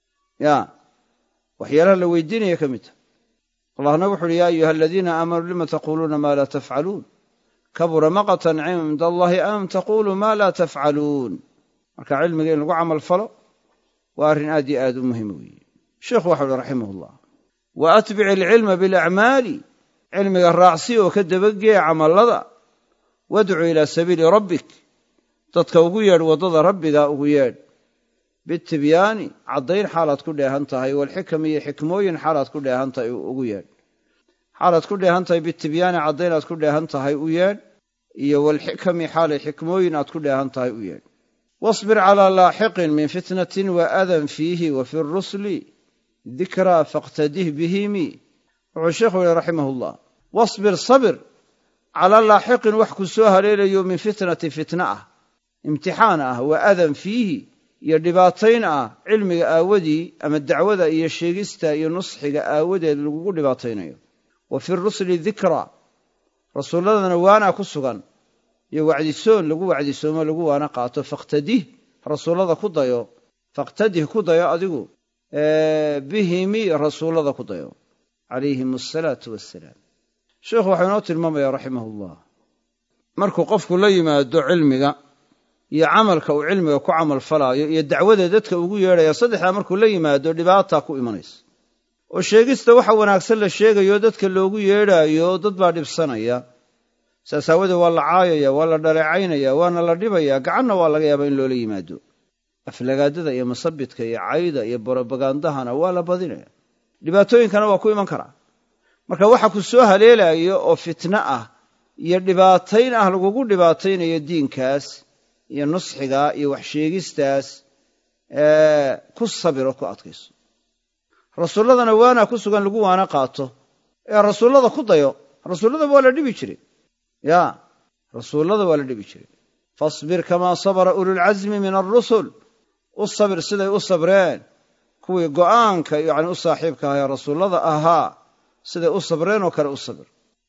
[SPEAKER 1] waxyaalaha la weydiinaya ka mid tahay allahna wuxu uhi yaa ayuha aladiina aamanuu lima taquuluuna maa laa tafcaluun kabura maqtan cinda allahi an taquluu maa laa tafcaluun marka cilmiga in lagu camal falo waa arrin aad iyo aad u muhima weeye sheekhu waxau uhi raximah ullah wa atbic alcilma bilacmaali cilmiga raacsi oo ka dabagee camallada wadcu ilaa sabiili rabbik dadka ugu yeedh waddada rabbiga ugu yeedh bitibyaani caddayn xaalaad ku dheehan tahay waalxikam iyo xikmooyin xaalaad ku dheehan tahay ugu yeedh xaalaad ku dheehan tahay bitibyaani caddayn aad ku dheehan tahay u yeedh iyo waalxikami xaalay xikmooyin aad ku dheehan tahay u yeedh wasbir calaa laaxiqin min fitnatin wa adan fiihi wa fi rusli dikraa faqtadih bihimi wuxuu sheekhu yihi raximahullah wasbir sabir calaa laaxiqin wax ku soo haleelayo min fitnatin fitna ah imtixaan ah wa adan fiihi iyo dhibaatayn ah cilmiga aawadii ama dacwada iyo sheegista iyo nusxiga aawadeed lagugu dhibaataynayo wa fi rusli dikraa rasuulladana waanaa ku sugan iyo wacdisoon lagu wacdisoomo lagu waana qaato faqtadih rasuullada ku dayo faqtadih ku dayo adigu bihimi rasuullada ku dayo calayhim asalaatu wassalaam sheekhu waxau inoo tilmaamaya raximahullah markuu qofku la yimaado cilmiga iyo camalka uu cilmiga ku camal falaayo iyo dacwada dadka ugu yeedhaya saddexdaa markuu la yimaado dhibaataa ku imanaysa oo sheegista waxa wanaagsan la sheegayo dadka loogu yeedhaayo dad baa dhibsanaya saas aawadeed waa la caayaya waa la dhaleecaynaya waana la dhibaya gacanna waa laga yaabaa in loola yimaado aflagaadada iyo masabidka iyo cayda iyo borobagandahana waa la badinaya dhibaatooyinkana waa ku iman karaa marka waxa ku soo haleelayo oo fitno ah iyo dhibaatayn ah lagugu dhibaataynayo diinkaas iyo nusxiga iyo waxsheegistaas ku sabiro ku adkayso rasuulladana waana ku sugan lagu waana qaato ee rasuullada ku dayo rasuulladaba waa la dhibi jiray rasuullada waa la dhibi jiray fasbir kamaa sabara ululcasmi min alrusul u sabir siday u sabreen kuwii go'aanka yani u saaxiibka ahaa ee rasuullada ahaa siday u sabreen oo kale u sabir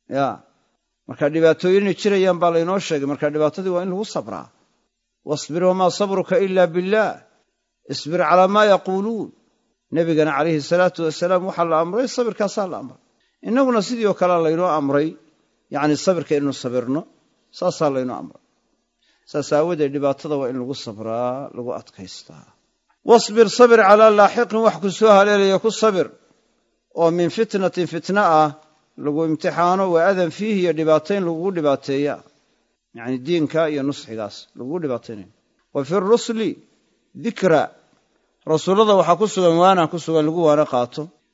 [SPEAKER 1] marka dhibaatooyinay jirayaan baa laynoo sheegay marka dhibaatadii waa in lagu sabraa wasbir wamaa sabruka ila billaah isbir calaa maa yaquuluun nebigana calayhi salaatu wasalaam waxaa la amray sabirkaasaa la amray innaguna sidii oo kalea laynoo amray yacni sabirka inaynu sabirno saasaa laynoo amray saas aawadeed dhibaatada waa in lagu sabraa lagu adkaystaa wasbir sabir calaa laaxiqin wax ku soo haleelaya ku sabir oo min fitnatin fitna ah lagu imtixaano wa adan fiihi iyo dhibaatayn lagugu dhibaateeya yacni diinka iyo nusxigaas lagugu dhibaataynayo wa fi rusli dikra rasuullada waxaa ku sugan waana ku sugan lagu waana qaato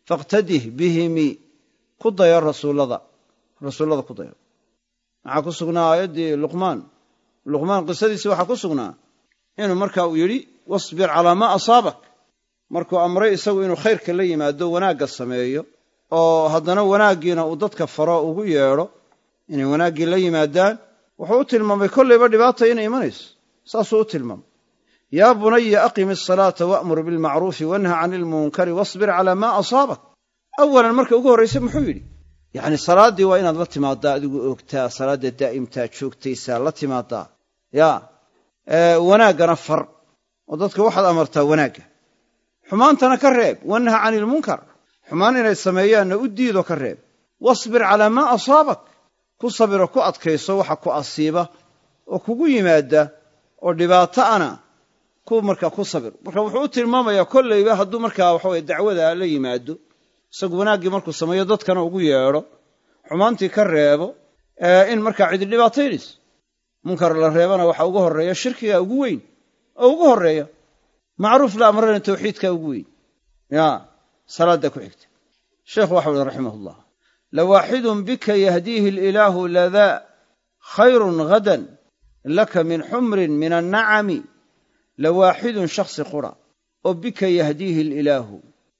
[SPEAKER 1] faqtadih bihimi ku dayo rasuullada ku dayo maxaa ku sugnaa aayaddii luqmaan qisadiisii waxaa ku sugnaa inuu markaa uu yidhi wasbir calaa maa asaabak markuu amray isagu inuu khayrka la yimaado wanaagga sameeyo oo haddana wanaaggiina uu dadka faro ugu yeedho inay wanaaggii la yimaadaan wuxuu u tilmaamay kollayba dhibaata inay imanayso saasuu u tilmaamay yaa bunaya aqimi asalaata wa'mur bilmacruufi wanha cani ilmunkari wasbir calaa maa asaabak awalan marka ugu horraysa muxuu yidhi yacni salaaddii waa inaad la timaadaa adigu oogtaa salaadda daa'imtaa joogtaysaa la timaadaa yaa wanaaggana far oo dadka waxaad amartaa wanaagga xumaantana ka reeb wanha cani ilmunkar xumaan inay sameeyaanna u diidoo ka reeb wasbir calaa maa asaabak ku sabiro ku adkayso waxa ku asiiba oo kugu yimaada oo dhibaato ana ku markaa ku sabir marka wuxuu u tilmaamayaa kollayba hadduu markaa waxaweye dacwada la yimaado isagu wanaaggii markuu sameeyo dadkana ugu yeedho xumaantii ka reebo in markaa cidi dhibaataynayso munkar la reebana waxaa ugu horreeya shirkiga ugu weyn oo ugu horreeya macruuf la amrana tawxiidka ugu weyn ya salaada ku xigta sheekhu waxa uu raximahullah lawaaxidun bika yahdiihi alilaahu ladaa khayrun ghadan laka min xumrin min annacami lawaaxidun shakhsi qura oo bika yahdiihi alilaahu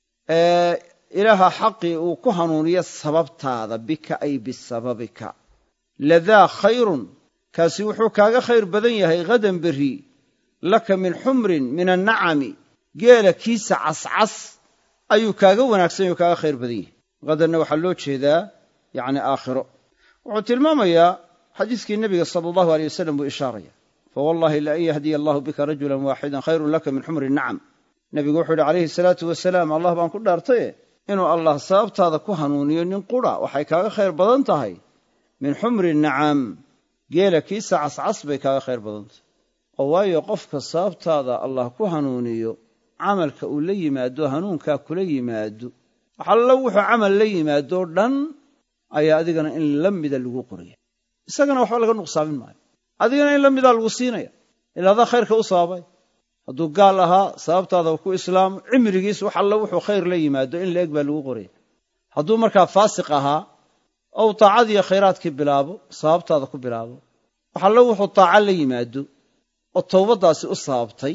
[SPEAKER 1] ilaaha xaqii uu ku hanuuniyo sababtaada bika ay bisababika ladaa khayrun kaasi wuxuu kaaga khayr badan yahay hadan berri laka min xumrin min annacami geela kiisa cascas ayuu kaaga wanaagsan yahy o kaaga khayr badan yahay hadanna waxaa loo jeedaa yacni aakhiro wuxuu tilmaamayaa xadiiskii nebiga sala allahu aleyh wasalam buu ishaaraya fawallahi laan yahdiya allahu bika rajulan waaxidan khayrun laka min xumri nacam nebigu wuxuu yidhi calayhi salaatu wasalaam allah baan ku dhaartaye inuu allah sababtaada ku hanuuniyo nin qura waxay kaaga khayr badan tahay min xumri nacam geela kiisa cascas bay kaaga khayr badan tahay oo waayo qofka sababtaada allah ku hanuuniyo camalka uu la yimaado hanuunkaa kula yimaado waxallo wuxuu camal la yimaadoo dhan ayaa adigana in la mida lagu qoraya isagana waxba laga nuqsaamin maayo adigana in la midaa lagu siinaya ilaa adaa khayrka u sababay hadduu gaal ahaa sababtaada ku islaamo cimrigiis wax alla wuxuu khayr la yimaado in la-eg baa lagu qoraya hadduu markaa faasiq ahaa ou taacadiiyo khayraadkii bilaabo sababtaada ku bilaabo wax alla wuxuu taaca la yimaado oo towbaddaasi u sababtay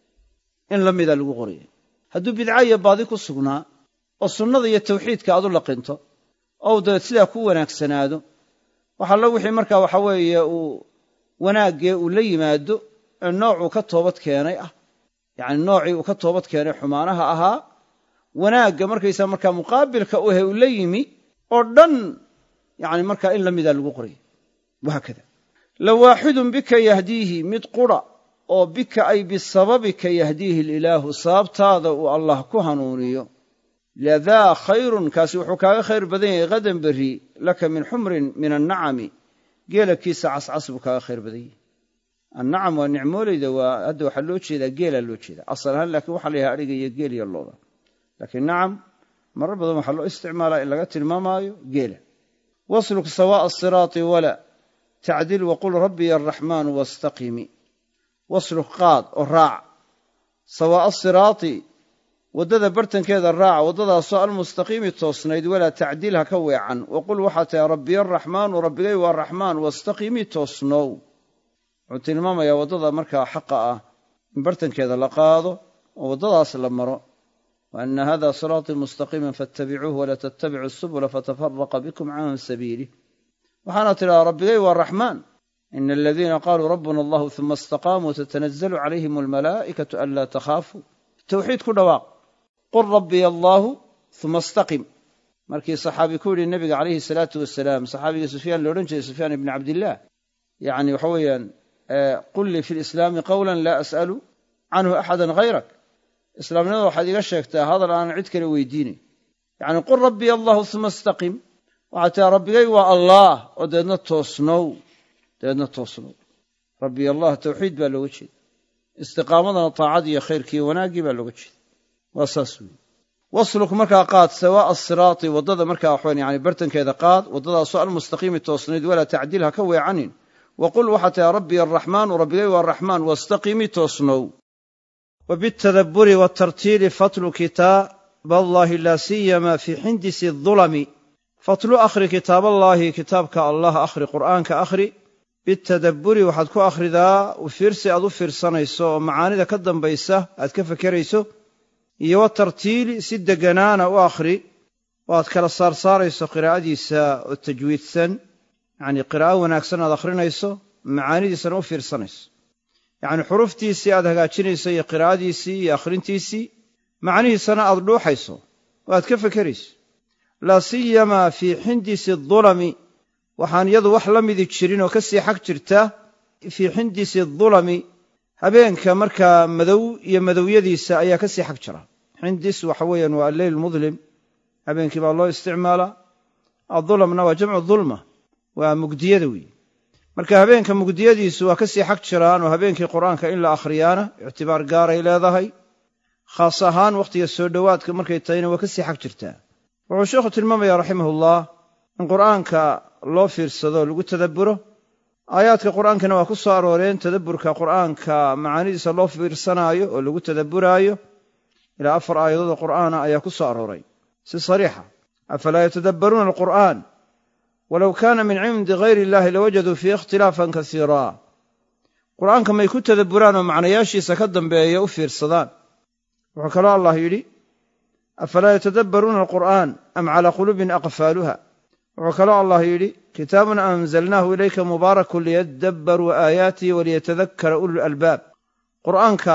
[SPEAKER 1] in la mida lagu qoraya hadduu bidca iyo baadi ku sugnaa oo sunnada iyo tawxiidka aad u laqinto ou dabeed sidaa ku wanaagsanaado wax alla wixii markaa waxa weeye uu wanaaggee uu la yimaado ee noocuu ka toobad keenay ah yacni noocii uu ka toobad keenay xumaanaha ahaa wanaagga markaysaa markaa muqaabilka u he uu la yimi oo dhan yacni markaa in la mida lagu qoraya wahaakada lawaaxidun bika yahdiihi mid qura oo bika ay bisababika yahdiihi alilaahu sababtaada uu allah ku hanuuniyo ladaa khayrun kaasi wuxuu kaaga khayr badan yahay hadan berri laka min xumrin min annacami geela kiisa cascas buu kaaga khayr badan yahay annacam waa nicmoolayda waa hadda waxaa loo jeedaa geelaa loo jeedaa asal ahaan laakiin waxaa la yahay adhiga iyo geel iyo looda laakiin nacam marar badan waxaa loo isticmaalaa in laga tilmaamaayo geela wasluk sawaa'a asiraati wala tacdil waqul rabbiya araxmaanu wastaqimi wasluk qaad oo raac sawaa'a asiraati waddada bartankeeda raaca waddadaasoo almustaqiimi toosnayd walaa tacdil ha ka weecan waqul waxaa tahay rabbiya araxmaanu rabbigay waa raxmaan wastaqimi toosnow wuxuu tilmaamayaa waddada markaa xaqa ah in bartankeeda la qaado oo waddadaas la maro wa anna hada siraatii mustaqiiman faatabicuuh walaa tattabicu subula fatafaraqa bikum can sabiilih waxaana tidhaha rabbigay waa raxmaan ina aladiina qaaluu rabbuna allahu uma istaqaamuu tatanazalu calayhim almalaa'ikatu an laa takhaafuu tawxiid ku dhawaaq qul rabbiya allaahu uma istaqim markii saxaabi ku yidhi nebiga calayhi salaatu wasalaam saxaabigii sufyaan loodhan jiray sufyaan ibni cabdillaah yacni waxa weeyaan qul lii fi lislaami qawlan laa as'alu canhu axadan hayrak islaamnimada waxaad iga sheegtaa hadal aanan cid kale weydiinay yacni qul rabbiya allaahu uma istaqim waxaad tihaa rabbigay waa allaah oo deedna toosnow rabbiya allah tawxiid baa looga jeeda istiqaamadana taacadii iyo khayrkiiyo wanaaggii baa looga jeeda waa saas weeye wasluk markaa qaad sawaa'a asiraati waddada markaa waxaan yani bartankeeda qaad waddadaasoo almustaqiimi toosnayd walaa tacdil ha ka weecanin waqul waxaa tahay rabbiya araxmaanu rabbigay waa raxmaan wastaqimi toosnow wa bitadabburi waatartiili fatlu kitaa allahi laa siyama fii xindisi adulami fatlu akhri kitaab allahi kitaabka allah akhri qur'aanka akhri bitadabburi waxaad ku akhridaa fiirsi aad u fiirsanayso oo macaanida ka dambaysa aad ka fekerayso iyo watartiili si deganaana u akhri oo aad kala saarsaarayso qiraa'adiisa oo tajwiidsan yacnii qiraa'o wanaagsan aad akhrinayso macaanidiisana u fiirsanayso yacnii xuruftiisii aad hagaajinayso iyo qiraa'adiisii iyo akhrintiisii macnihiisana aad dhuuxayso oo aad ka fekerayso laa siyama fii xindisi adulami waxaan iyadu wax la midi jirin oo ka sii xag jirta fii xindisi adulami habeenka markaa madow iyo madowyadiisa ayaa ka sii xag jira xindis waxa weeyaan waa alleyl mudlim habeenkii baa loo isticmaalaa addulamna waa jamcu dulma waa mugdiyada weeye marka habeenka mugdiyadiisu waa ka sii xag jiraan oo habeenkii qur'aanka in la akhriyaana ictibaar gaaray leedahay khaas ahaan wakhtiga soo dhowaadka markay tahayna waa ka sii xag jirtaa wuxuu sheekhu tilmaamayaa raximahullah in qur'aanka loo fiirsado lagu tadabburo aayaadka qur'aankana waa ku soo arooreen tadabburka qur'aanka macaanidiisa loo fiirsanaayo oo lagu tadabburaayo ilaa 4 aayadood qur'aana ayaa ku soo arooray si sariixa afalaa yatadabbaruuna alqur'aan walow kaana min cindi gayri illahi lawajaduu fiihi ikhtilaafan kasiira qur'aanka may ku tadabburaan oo macnayaashiisa ka dambeeya u fiirsadaan wuxuu kaloo allah yidhi afalaa yatadabbaruuna alqur'aan am calaa quluubin aqfaaluha wuxuu kaloo allah yidhi kitaabun anzalnaahu ilayka mubaarakun liyadabbaruu aayaatihi waliyatadakkara ulul albaab qur'aanka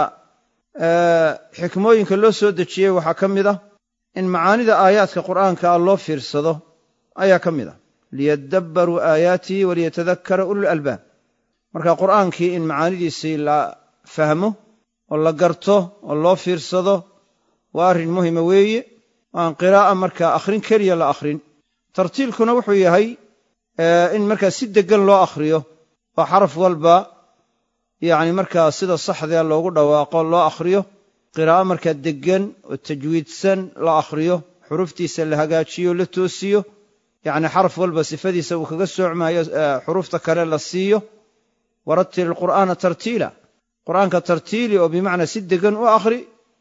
[SPEAKER 1] xikmooyinka loo soo dejiyey waxaa ka mid ah in macaanida aayaadka qur'aanka loo fiirsado ayaa ka mid ah liyadabbaruu aayaatihi waliyatadakkara ulul albaab marka qur'aankii in macaanidiisii la fahmo oo la garto oo loo fiirsado waa arrin muhima weeye aan qiraa'a markaa akhrin keliya la akhrin tartiilkuna wuxuu yahay in markaa si deggan loo akhriyo oo xaraf walba yacni markaa sida saxda loogu dhawaaqo loo akhriyo qiraa'o markaa deggan oo tajwiidsan la akhriyo xuruftiisa la hagaajiyo la toosiyo yacni xaraf walba sifadiisa uu kaga soocmaayo xurufta kale la siiyo warattil alqur'aana tartiila qur'aanka tartiili oo bimacnaa si deggan u akhri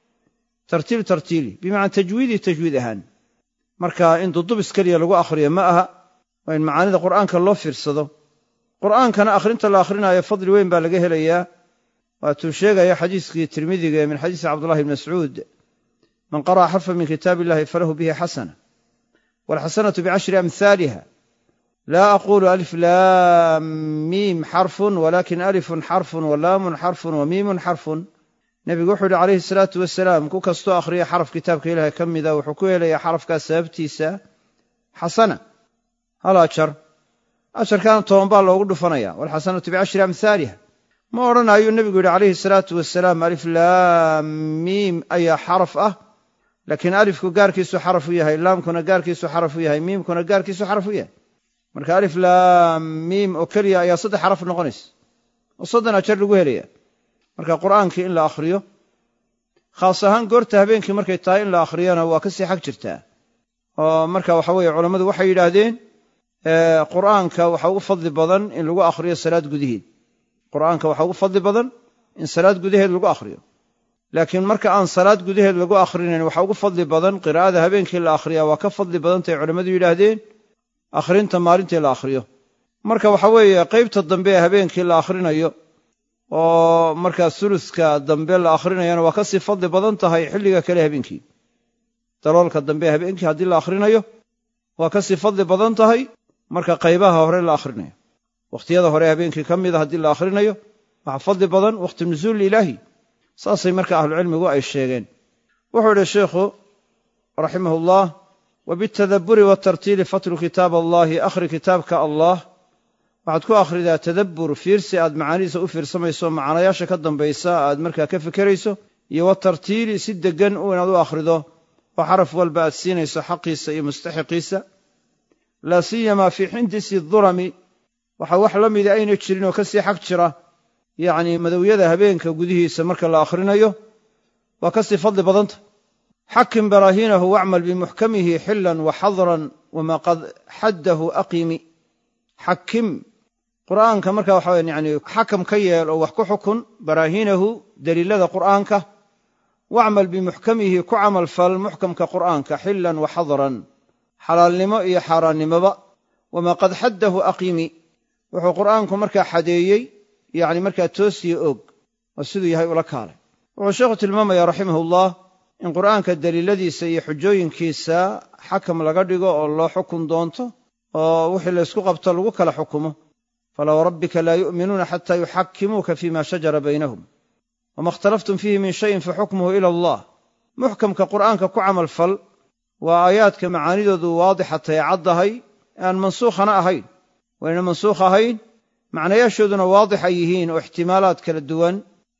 [SPEAKER 1] tartiili bimacnaa tajwiid ahaan marka in dudubis keliya lagu akhriyo ma aha waa in macaanida qur'aanka loo fiirsado qur'aankana akhrinta la akhrinayo fadli weyn baa laga helayaa waatuu sheegaya xadiiskii tirmidiga min xadiisi cabdullahi bni mascuud man qara'a xarfan min kitaabi illahi falahu bihi xasana waalxasanatu bicashri amhaaliha laa aquulu alif laam miim xarfun walakin alifun xarfun walaamun xarfun wamiimun xarfun nebigu wuxuu yidhi calayhi salaatu wasalaam ku kastoo akhriya xaraf kitaabka ilaahay ka mida wuxuu ku helayaa xarafkaas sababtiisa xasana hal ajarkaana 10 baa loogu dhufanaya waalxasanatu bicashri amhaaliha ma odhanayuu nebigu yidhi calayhi salaatu wasalaam alif laam miim ayaa xaraf ah laakiin alifku gaarkiisu xaraf u yahay laamkuna gaarkiisu xaraf u yahay miimkuna gaarkiisu xaraf u yahay marka alif laam miim oo keliya ayaa 3 xaraf noqonaysa oo 3 ajar lagu helaya marka qur'aankii in la akhriyo khaas ahaan goorta habeenkii markay tahay in la akhriyana waa ka sii xag jirtaa oo marka waxa weeye culammadu waxay yidhaahdeen qur'aanka waxa ugu fadli badan in lagu akhriyo salaad gudaheed qur'aanka waxa ugu fadli badan in salaad gudaheed lagu akhriyo laakiin marka aan salaad gudaheed lagu akhrinayn waxa ugu fadli badan qiraa'ada habeenkii la akhriyaa waa ka fadli badantay culammadu yidhaahdeen akhrinta maalintii la akhriyo marka waxa weeye qaybta dambe ee habeenkii la akhrinayo oo markaa suluska dambe la akhrinayana waa ka sii fadli badan tahay xilliga kale habeenkii daloolka dambe habeenkii haddii la akhrinayo waa ka sii fadli badan tahay marka qaybaha hore la akhrinayo wakhtiyada hore habeenkii ka mida haddii la akhrinayo waxaa fadli badan wakhti nusuul ilaahi saasay marka ahlucilmigu ay sheegeen wuxuu idhi sheikhu raximahullah wabitadabburi waatartiili fatlu kitaab allahi akhri kitaabka allah waxaad ku akhridaa tadabbur fiirsi aad macaanidiisa u fiirsamayso macnayaasha ka dambaysa aad markaa ka fekerayso iyo watartiili si deggan inaad u akhrido oo xaraf walba aad siinayso xaqiisa iyo mustaxiqiisa laa siyama fii xindisi dulami waxa wax la mida ayna jirin oo ka sii xag jira yacnii madowyada habeenka gudihiisa marka la akhrinayo waa ka sii fadli badanta xakim baraahiinahu wacmal bimuxkamihi xillan wa xadran wamaa qad xaddahu aqimi xakim qur'aanka marka waxa weyan yani xakam ka yeel oo wax ku xukun baraahiinahu daliilada qur'aanka wacmal bimuxkamihi ku camal fal muxkamka qur'aanka xilan wa xadran xalaalnimo iyo xaaraannimoba wamaa qad xaddahu aqimi wuxuu qur'aanku markaa xadeeyey yacni markaa toosiyo og oo siduu yahay ula kaalay wuxuu sheekhu tilmaamayaa raximahullah in qur'aanka daliiladiisa iyo xujooyinkiisa xakam laga dhigo oo loo xukun doonto oo wixii laysku qabto lagu kala xukumo falaa warabbika laa yu'minuuna xataa yuxakkimuuka fiima shajara baynahum wama ikhtalaftum fiihi min shayin faxukmuhu ila allah muxkamka qur'aanka ku camal fal waa aayaadka macaanidoodu waadixatay caddahay aan mansuukhana ahayn wayna mansuukh ahayn macnayaashooduna waadix ay yihiin oo ixtimaalaad kala duwan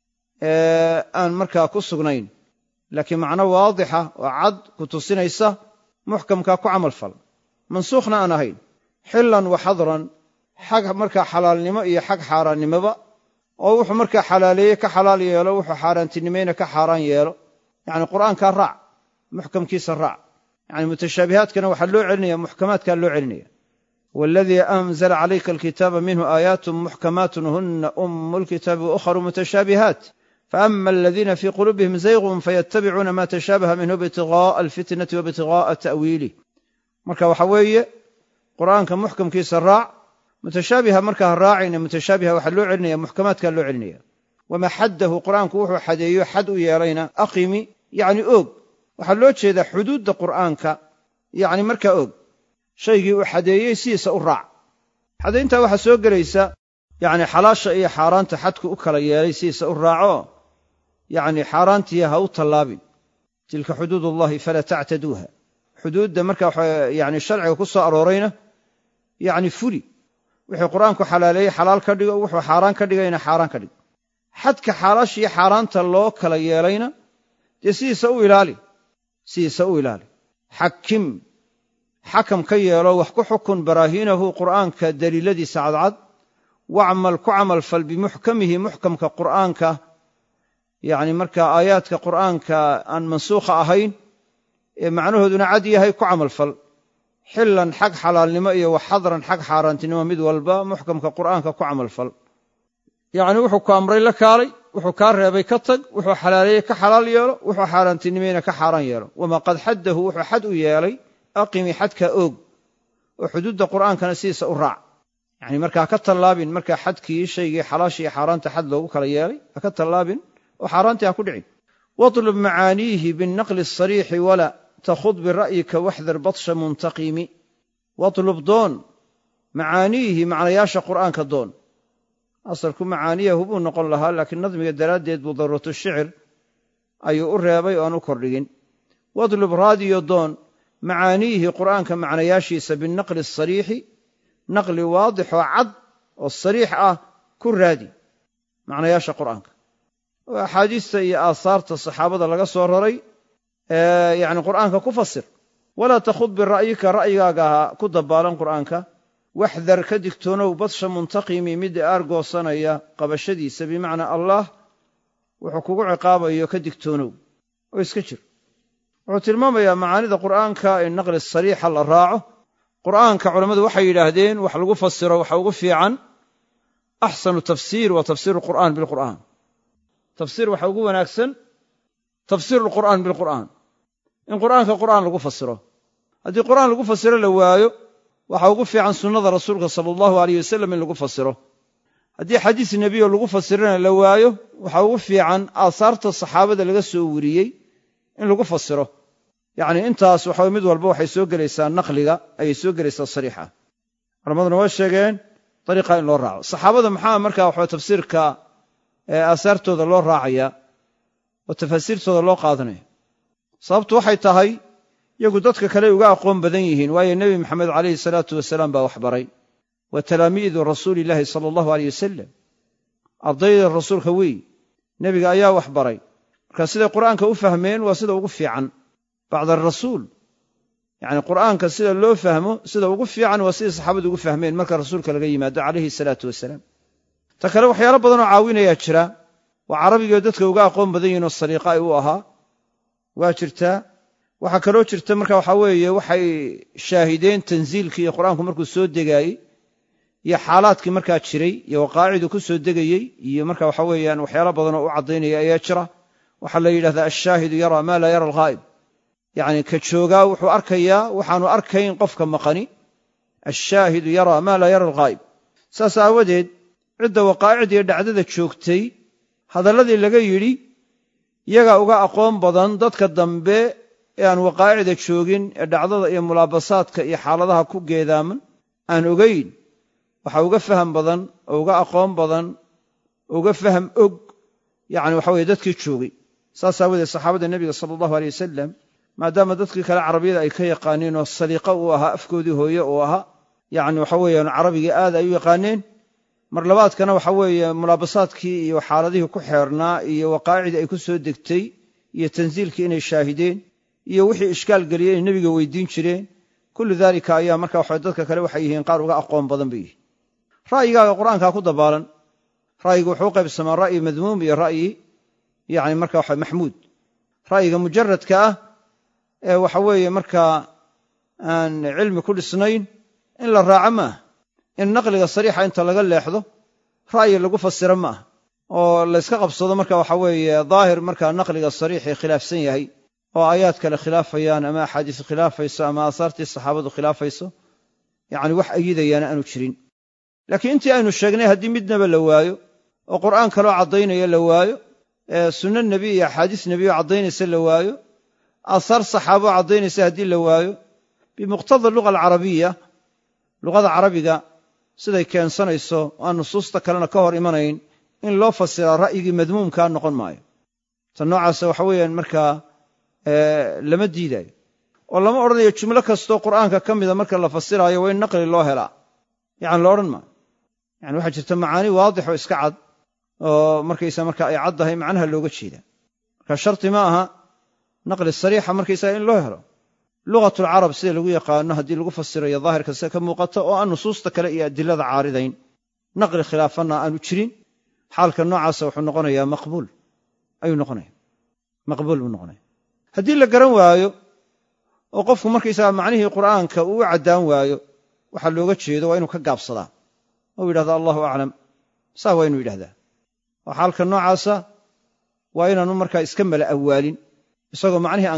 [SPEAKER 1] aan markaa ku sugnayn laakiin macno waadixa oo cad ku tusinaysa muxkamkaa ku camal fal mansuukhna aan ahayn xilan wa xadran xag markaa xalaalnimo iyo xag xaaraannimoba oo wuxuu markaa xalaaleeye ka xalaal yeelo wuxuu xaaraantinimayna ka xaaraan yeelo yacni qur'aankaa raac muxkamkiisa raac yacni mutashaabihaadkana waxaa loo celinaya muxkamaadkaa loo celinaya waaladii anzala calayka alkitaaba minhu aayaatun muxkamaatun huna ummu lkitaabi waukharu mutashaabihaat faama aladiina fii quluubihim zaygun fayattabicuuna ma tashaabaha minhu ibtigaa'a alfitnati waibtigaa'a ta'wiilih marka waxaa weeye qur'aanka muxkamkiisa raac mutashaabiha markaa raacayna mutashaabiha waxaa loo celinaya muxkamaadkaa loo celinaya wamaa xaddahu qur'aanku wuxuu xadeeyo xad u yeelayna aqimi yacni og waxaa loo jeedaa xuduudda qur'aanka yacni markaa og shaygii uu xadeeyey sidiisa u raac xadayntaa waxaa soo gelaysa yacni xalaasha iyo xaaraanta xadku u kala yeelay sidiisa u raaco yacni xaaraantiya ha u tallaabin tilka xuduudullahi falaa tactaduuha xuduudda markaa yani sharciga ku soo aroorayna yacni fuli wixii qur'aanku xalaaleeyey xalaal ka dhigo wuxuu xaaraan ka dhigayna xaaraan ka dhig xadka xalaasha iyo xaaraanta loo kala yeelayna dee sidiisa u ilaali xakim xakam ka yeelo wax ku xukun baraahiinahu qur'aanka daliiladiisa cadcad wacmal ku camal fal bimuxkamihi muxkamka qur'aanka yacni markaa aayaadka qur'aanka aan mansuukha ahayn ee macnahooduna cad yahay ku camal fal xilan xag xalaalnimo iyo wa xadran xag xaaraantinimo mid walba muxkamka qur'aanka ku camal fal yacni wuxuu ku amray la kaalay wuxuu kaa reebay ka tag wuxuu xalaaleeyey ka xalaal yeelo wuxuu xaaraantinimayna ka xaaraan yeelo wamaa qad xaddahu wuxuu xad u yeelay aqimi xadka oog oo xuduudda qur'aankana sidiisa u raac yacni markaa ka tallaabin markaa xadkii shaygii xalaasha iyo xaaraanta xad loogu kala yeelay ha ka tallaabin oo xaaraantii ha ku dhicin watlub macaaniihi binnaqli asariixi wala takhud bira'yika waxdar batsha muntaqimi watlub doon macaaniihi macnayaasha qur'aanka doon asalku macaaniyahu buu noqon lahaa laakiin nadmiga daraaddeed buu daruuratu shicir ayuu u reebay oo aan u kordhigin watlub raadiyo doon macaaniihi qur'aanka macnayaashiisa binnaqli asariixi naqli waadix oo cad oo sariix ah ku raadi macnayaasha qur'aanka oo axaadiista iyo aahaarta saxaabada laga soo raray yacni qur'aanka ku fasir walaa takhud bira'yika ra'yigaaga ha ku dabaalan qur'aanka waxdar ka digtoonow badsha muntaqimi mid aargoosanaya qabashadiisa bimacnaa allah wuxuu kugu ciqaabayo ka digtoonow oo iska jir wuxuu tilmaamayaa macaanida qur'aanka in naqli sariixa la raaco qur'aanka culammadu waxay yidhaahdeen wax lagu fasiro waxa ugu fiican axsanu tafsiir wa tafsiiru qur'aan bilqur'aan tafsiir waxa ugu wanaagsan tafsiiru lqur'aan bilqur'aan in qur'aanka qur'aan lagu fasiro haddii qur'aan lagu fasiro la waayo waxa ugu fiican sunnada rasuulka sala allahu alayh wasalam in lagu fasiro haddii xadiis nebiyo lagu fasirana la waayo waxa ugu fiican aahaarta saxaabada laga soo wariyey in lagu fasiro yacni intaas waxa mid walba waxay soo gelaysaa naqliga ayay soo gelaysaa sariixa culammaduna waa sheegeen dariiqa in loo raaco saxaabada maxaa markaa waxa tafsiirka aasaartooda loo raacaya oo tafaasiirtooda loo qaadanaya sababtu waxay tahay iyagu dadka kale uga aqoon badan yihiin waayo nebi maxamed calayhi salaatu wasalaam baa wax baray wa talaamiidu rasuulillaahi sala allahu aleyh wasalam ardayda rasuulka weey nebiga ayaa wax baray marka siday qur'aanka u fahmeen waa sida ugu fiican bacda arasuul yacni qur'aanka sida loo fahmo sida ugu fiican waa sidai saxaabadu ugu fahmeen marka rasuulka laga yimaado calayhi salaatu wasalaam ta kale waxyaalo badanoo caawinayaa jira waa carabigio dadka uga aqoon badan yihin oo saliiqa ay u ahaa waa jirtaa waxaa kaloo jirta marka waxaa weeye waxay shaahideen tansiilkii iyo qur'aanku markuu soo degaayey iyo xaalaadkii markaa jiray iyo waqaacidu ku soo degayey iyo marka waxa weeyaan waxyaalo badanoo u caddaynaya ayaa jira waxaa la yidhahdaa ashaahidu yaraa maa laa yara alghaa'ib yacni ka joogaa wuxuu arkayaa waxaanu arkayn qofka maqani ashaahidu yaraa maa laa yara alghaa'ib saas aawadeed cidda waqaa'icdiiyo dhacdada joogtay hadalladii laga yidhi iyagaa uga aqoon badan dadka dambe ee aan waqaa'icda joogin ee dhacdada iyo mulaabasaadka iyo xaaladaha ku geedaaman aan ogayn waxa uga faham badan oo uga aqoon badan oo uga faham og yacni waxa weye dadkii joogay saas aawadeed saxaabada nebiga sala allahu aleyh wasalam maadaama dadkii kale carabiyada ay ka yaqaaneen oo saliiqa uu ahaa afkoodii hooye uu ahaa yacni waxa weeyaan carabigii aad ay u yaqaaneen mar labaadkana waxa weeye mulaabasaadkii iyo xaaladihii ku xeernaa iyo waqaa'icdii ay ku soo degtay iyo tansiilkii inay shaahideen iyo wixii ishkaal geliyey inay nebiga weydiin jireen kullu daalika ayaa marka waxa dadka kale waxay yihiin qaar uga aqoon badan bay yihiin ra'yigaaga qur'aankaa ku dabaalan ra'yigu wuxuu u qaybsamaa ra'yi madmuum iyo ra'yi yacni marka waxa maxmuud ra'yiga mujaradka ah ee waxa weeye markaa aan cilmi ku dhisnayn in la raaco maaha in naqliga sariixa inta laga leexdo ra'yi lagu fasiro maaha oo layska qabsado marka waxa weeye daahir markaa naqliga sariixii khilaafsan yahay oo aayaad kale khilaafayaan ama axaadiis khilaafayso ama aasaartii saxaabadu khilaafayso yacni wax ayidayaana aanu jirin laakiin intii aynu sheegnay haddii midnaba la waayo oo qur'aan kaloo caddaynaya la waayo sunno nebi iyo axaadiis nebiyo caddaynaysa la waayo aasaar saxaabo caddaynaysa haddii la waayo bimuqtada luga alcarabiya luqada carabiga siday keensanayso aan nusuusta kalena ka hor imanayn in loo fasiraa ra'yigii madmuumkaa noqon maayo tan noocaasa waxa weeyaan markaa lama diidaayo oo lama odhanayo jumlo kastoo qur'aanka ka mida marka la fasiraayo waa in naqli loo helaa yacni la odhan maayo yani waxaa jirta macaani waadix oo iska cad oo markaysa marka ay caddahay macnaha looga jeeda marka sharti ma aha naqli sariixa markaysaga in loo helo lugatulcarab sida lagu yaqaano haddii lagu fasirayo daahirka sida ka muuqata oo aan nusuusta kale iyo adilada caaridayn naqli khilaafanna aanu jirin xaalka noocaasa wuxuu noqonayaa maqbuul ayuu noqonaya maqbuul buu noqonaya haddii la garan waayo oo qofku markaysaga macnihii qur'aanka uu u caddaan waayo waxaa looga jeedo waa inuu ka gaabsadaa ou yidhahda allahu aclam saa waa inuu yidhahdaa oo xaalka noocaasa waa inaanu markaa iska mala awaalin isagoo macnihii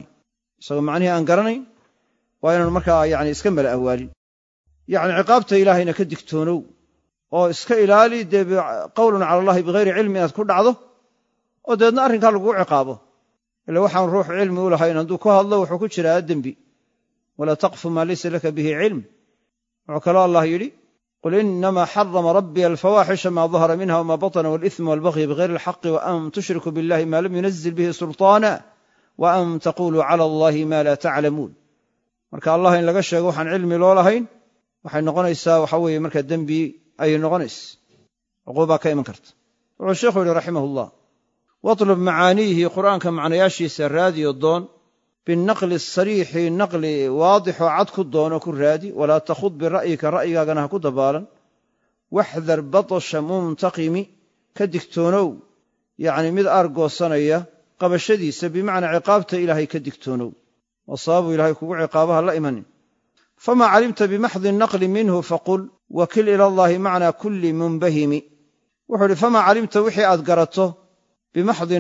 [SPEAKER 1] aan garanayn waa inaanu markaa yani iska mala awaalin yacni ciqaabta ilaahayna ka digtoonow oo iska ilaali dee qawlun cala allahi bigayri cilmi inaad ku dhacdo oo dabeedna arrinkaa lagugu ciqaabo ila waxaan ruuxu cilmi u lahayn hadduu ku hadlo wuxuu ku jiraa dembi walaa taqfu maa laysa laka bihi cilm wuxuu kaloo allah yidhi qul inamaa xarama rabbiya alfawaaxisha maa dahara minha wma batna wاlإثma wاlbagyi bigayri اlxaqi waan tushrikuu biاllahi ma lam yunazil bihi sulطaana waan taquluu cala allahi ma laa taclamuun marka allah in laga sheego waxaan cilmi loo lahayn waxay noqonaysaa waxa weeye markaa dembi ayay noqonaysa cuquubaa ka iman karta wuxuu sheikhu yihi raximah ullah watlub macaaniihi qur'aanka macnayaashiisa raadiyo doon binaqli asariixi naqli waadixoo cad ku doono ku raadi walaa takhud bira'yika ra'yigaagana ha ku dabaalan waxdar batasha muntaqimi ka digtoonow yacni mid aargoosanaya qabashadiisa bimacnaa ciqaabta ilaahay ka digtoonow waa sababu ilaahay kugu ciqaabaha la imanin famaa calimta bimaxdi naqli minhu faqul wakil ila allahi macnaa kulli munbahimi wuxuu idhi famaa calimta wixii aad garato bimaxdi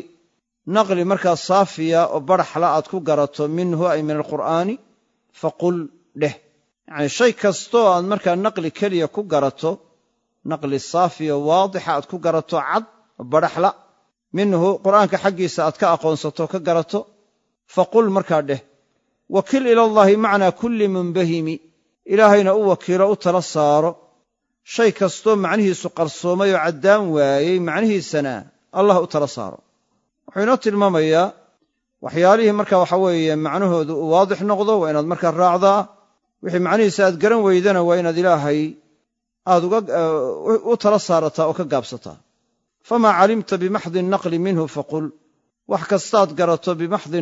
[SPEAKER 1] naqli markaa saafiya oo baraxla aad ku garato minhu ay min alqur'aani faqul dheh yacni shay kastoo aad markaa naqli keliya ku garato naqli saafiya waadixa aad ku garato cad oo baraxla minhu qur'aanka xaggiisa aad ka aqoonsato ka garato faqul markaa dheh wakil ila allahi macnaa kulli munbahimi ilaahayna u wakiilo u tala saaro shay kastoo macnihiisu qarsoomay oo caddaan waayey macnihiisana allah u tala saaro wuxuu inoo tilmaamayaa waxyaalihii marka waxa weeye macnahoodu uu waadix noqdo waa inaad markaa raacdaa wixii macnihiisa aad garan weydana waa inaad ilaahay aad u tala saarataa oo ka gaabsataa famaa calimta bimaxdi naqli minhu faqul wax kastaad garato bimaxdi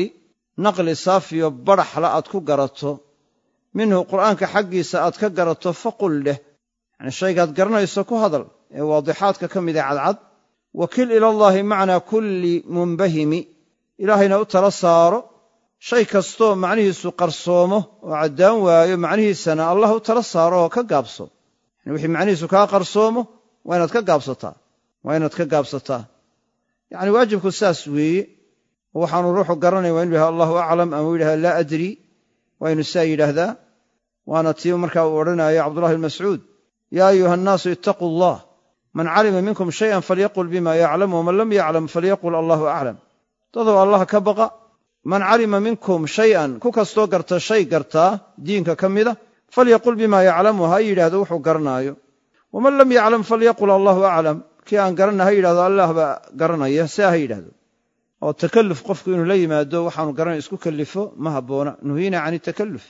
[SPEAKER 1] naqli saafiyo baraxla aad ku garato minhu qur'aanka xaggiisa aad ka garato faqul dheh yacni shaygaad garanayso ku hadal ee waadixaadka ka mid ee cadcad wakil ila allahi macnaa kulli munbahimi ilaahayna u tala saaro shay kastoo macnihiisu qarsoomo oo caddaan waayo macnihiisana allah u tala saaro oo ka gaabso yani wixii macnihiisu kaa qarsoomo waa inaad ka gaabsataa yacni waajibku saas weeye waxaanu ruuxu garanaya waa inu yidhaha allahu aclam ama u yidhaha laa adri waa inu saa yidhaahdaa waana tii markaa uu odhanayo cabdullahi bn mascuud yaa ayuha annaasu ittaquu allah man calima minkum shayan falyaqul bima yaclam waman lam yaclam falyaqul allahu aclam dadow allah ka baqa man calima minkum shayan ku kastoo garta shay gartaa diinka ka mida falyaqul bima yaclamu ha yidhaahdo wuxuu garanaayo waman lam yaclam falyaqul allahu aclam kii aan garanna ha yidhahdo allah baa garanaya saa ha yidhahdo oo takalluf qofku inuu la yimaado waxaanu garanay isku kallifo ma habboona nuhiina can itakalluf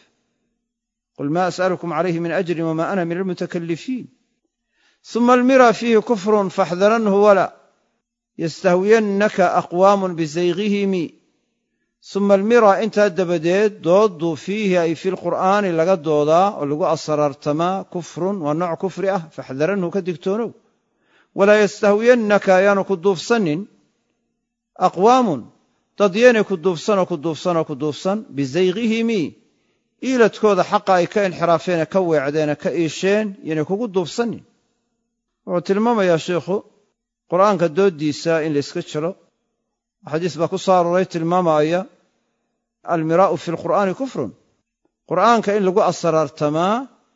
[SPEAKER 1] qul maa as'alukum calayhi min ajrin wamaa ana min almutakallifiin uma almira fiihi kufrun faxdaranhu wala yastahwiyannaka aqwaamun bizaygihimi uma almira intaa dabadeed dooddu fiihi ay fi lqur'aani laga doodaa oo lagu asraartamaa kufrun waa nooc kufri ah faxdaranhu ka digtoonow walaa yastahwiyannaka ayaanu ku duufsanin aqwaamun dad yaynay ku duufsan bizaygihimi iiladkooda xaqa ay ka inxiraafeen ka weecdeen ka iisheen yaynay kugu duufsanin wuxuu tilmaamayaa sheikhu qur'aanka dooddiisa in la yska jiro xadiis baa ku soo arooray tilmaamaya almiraa'u fi lqur'aani kufrun qur'aanka in lagu asraartamaa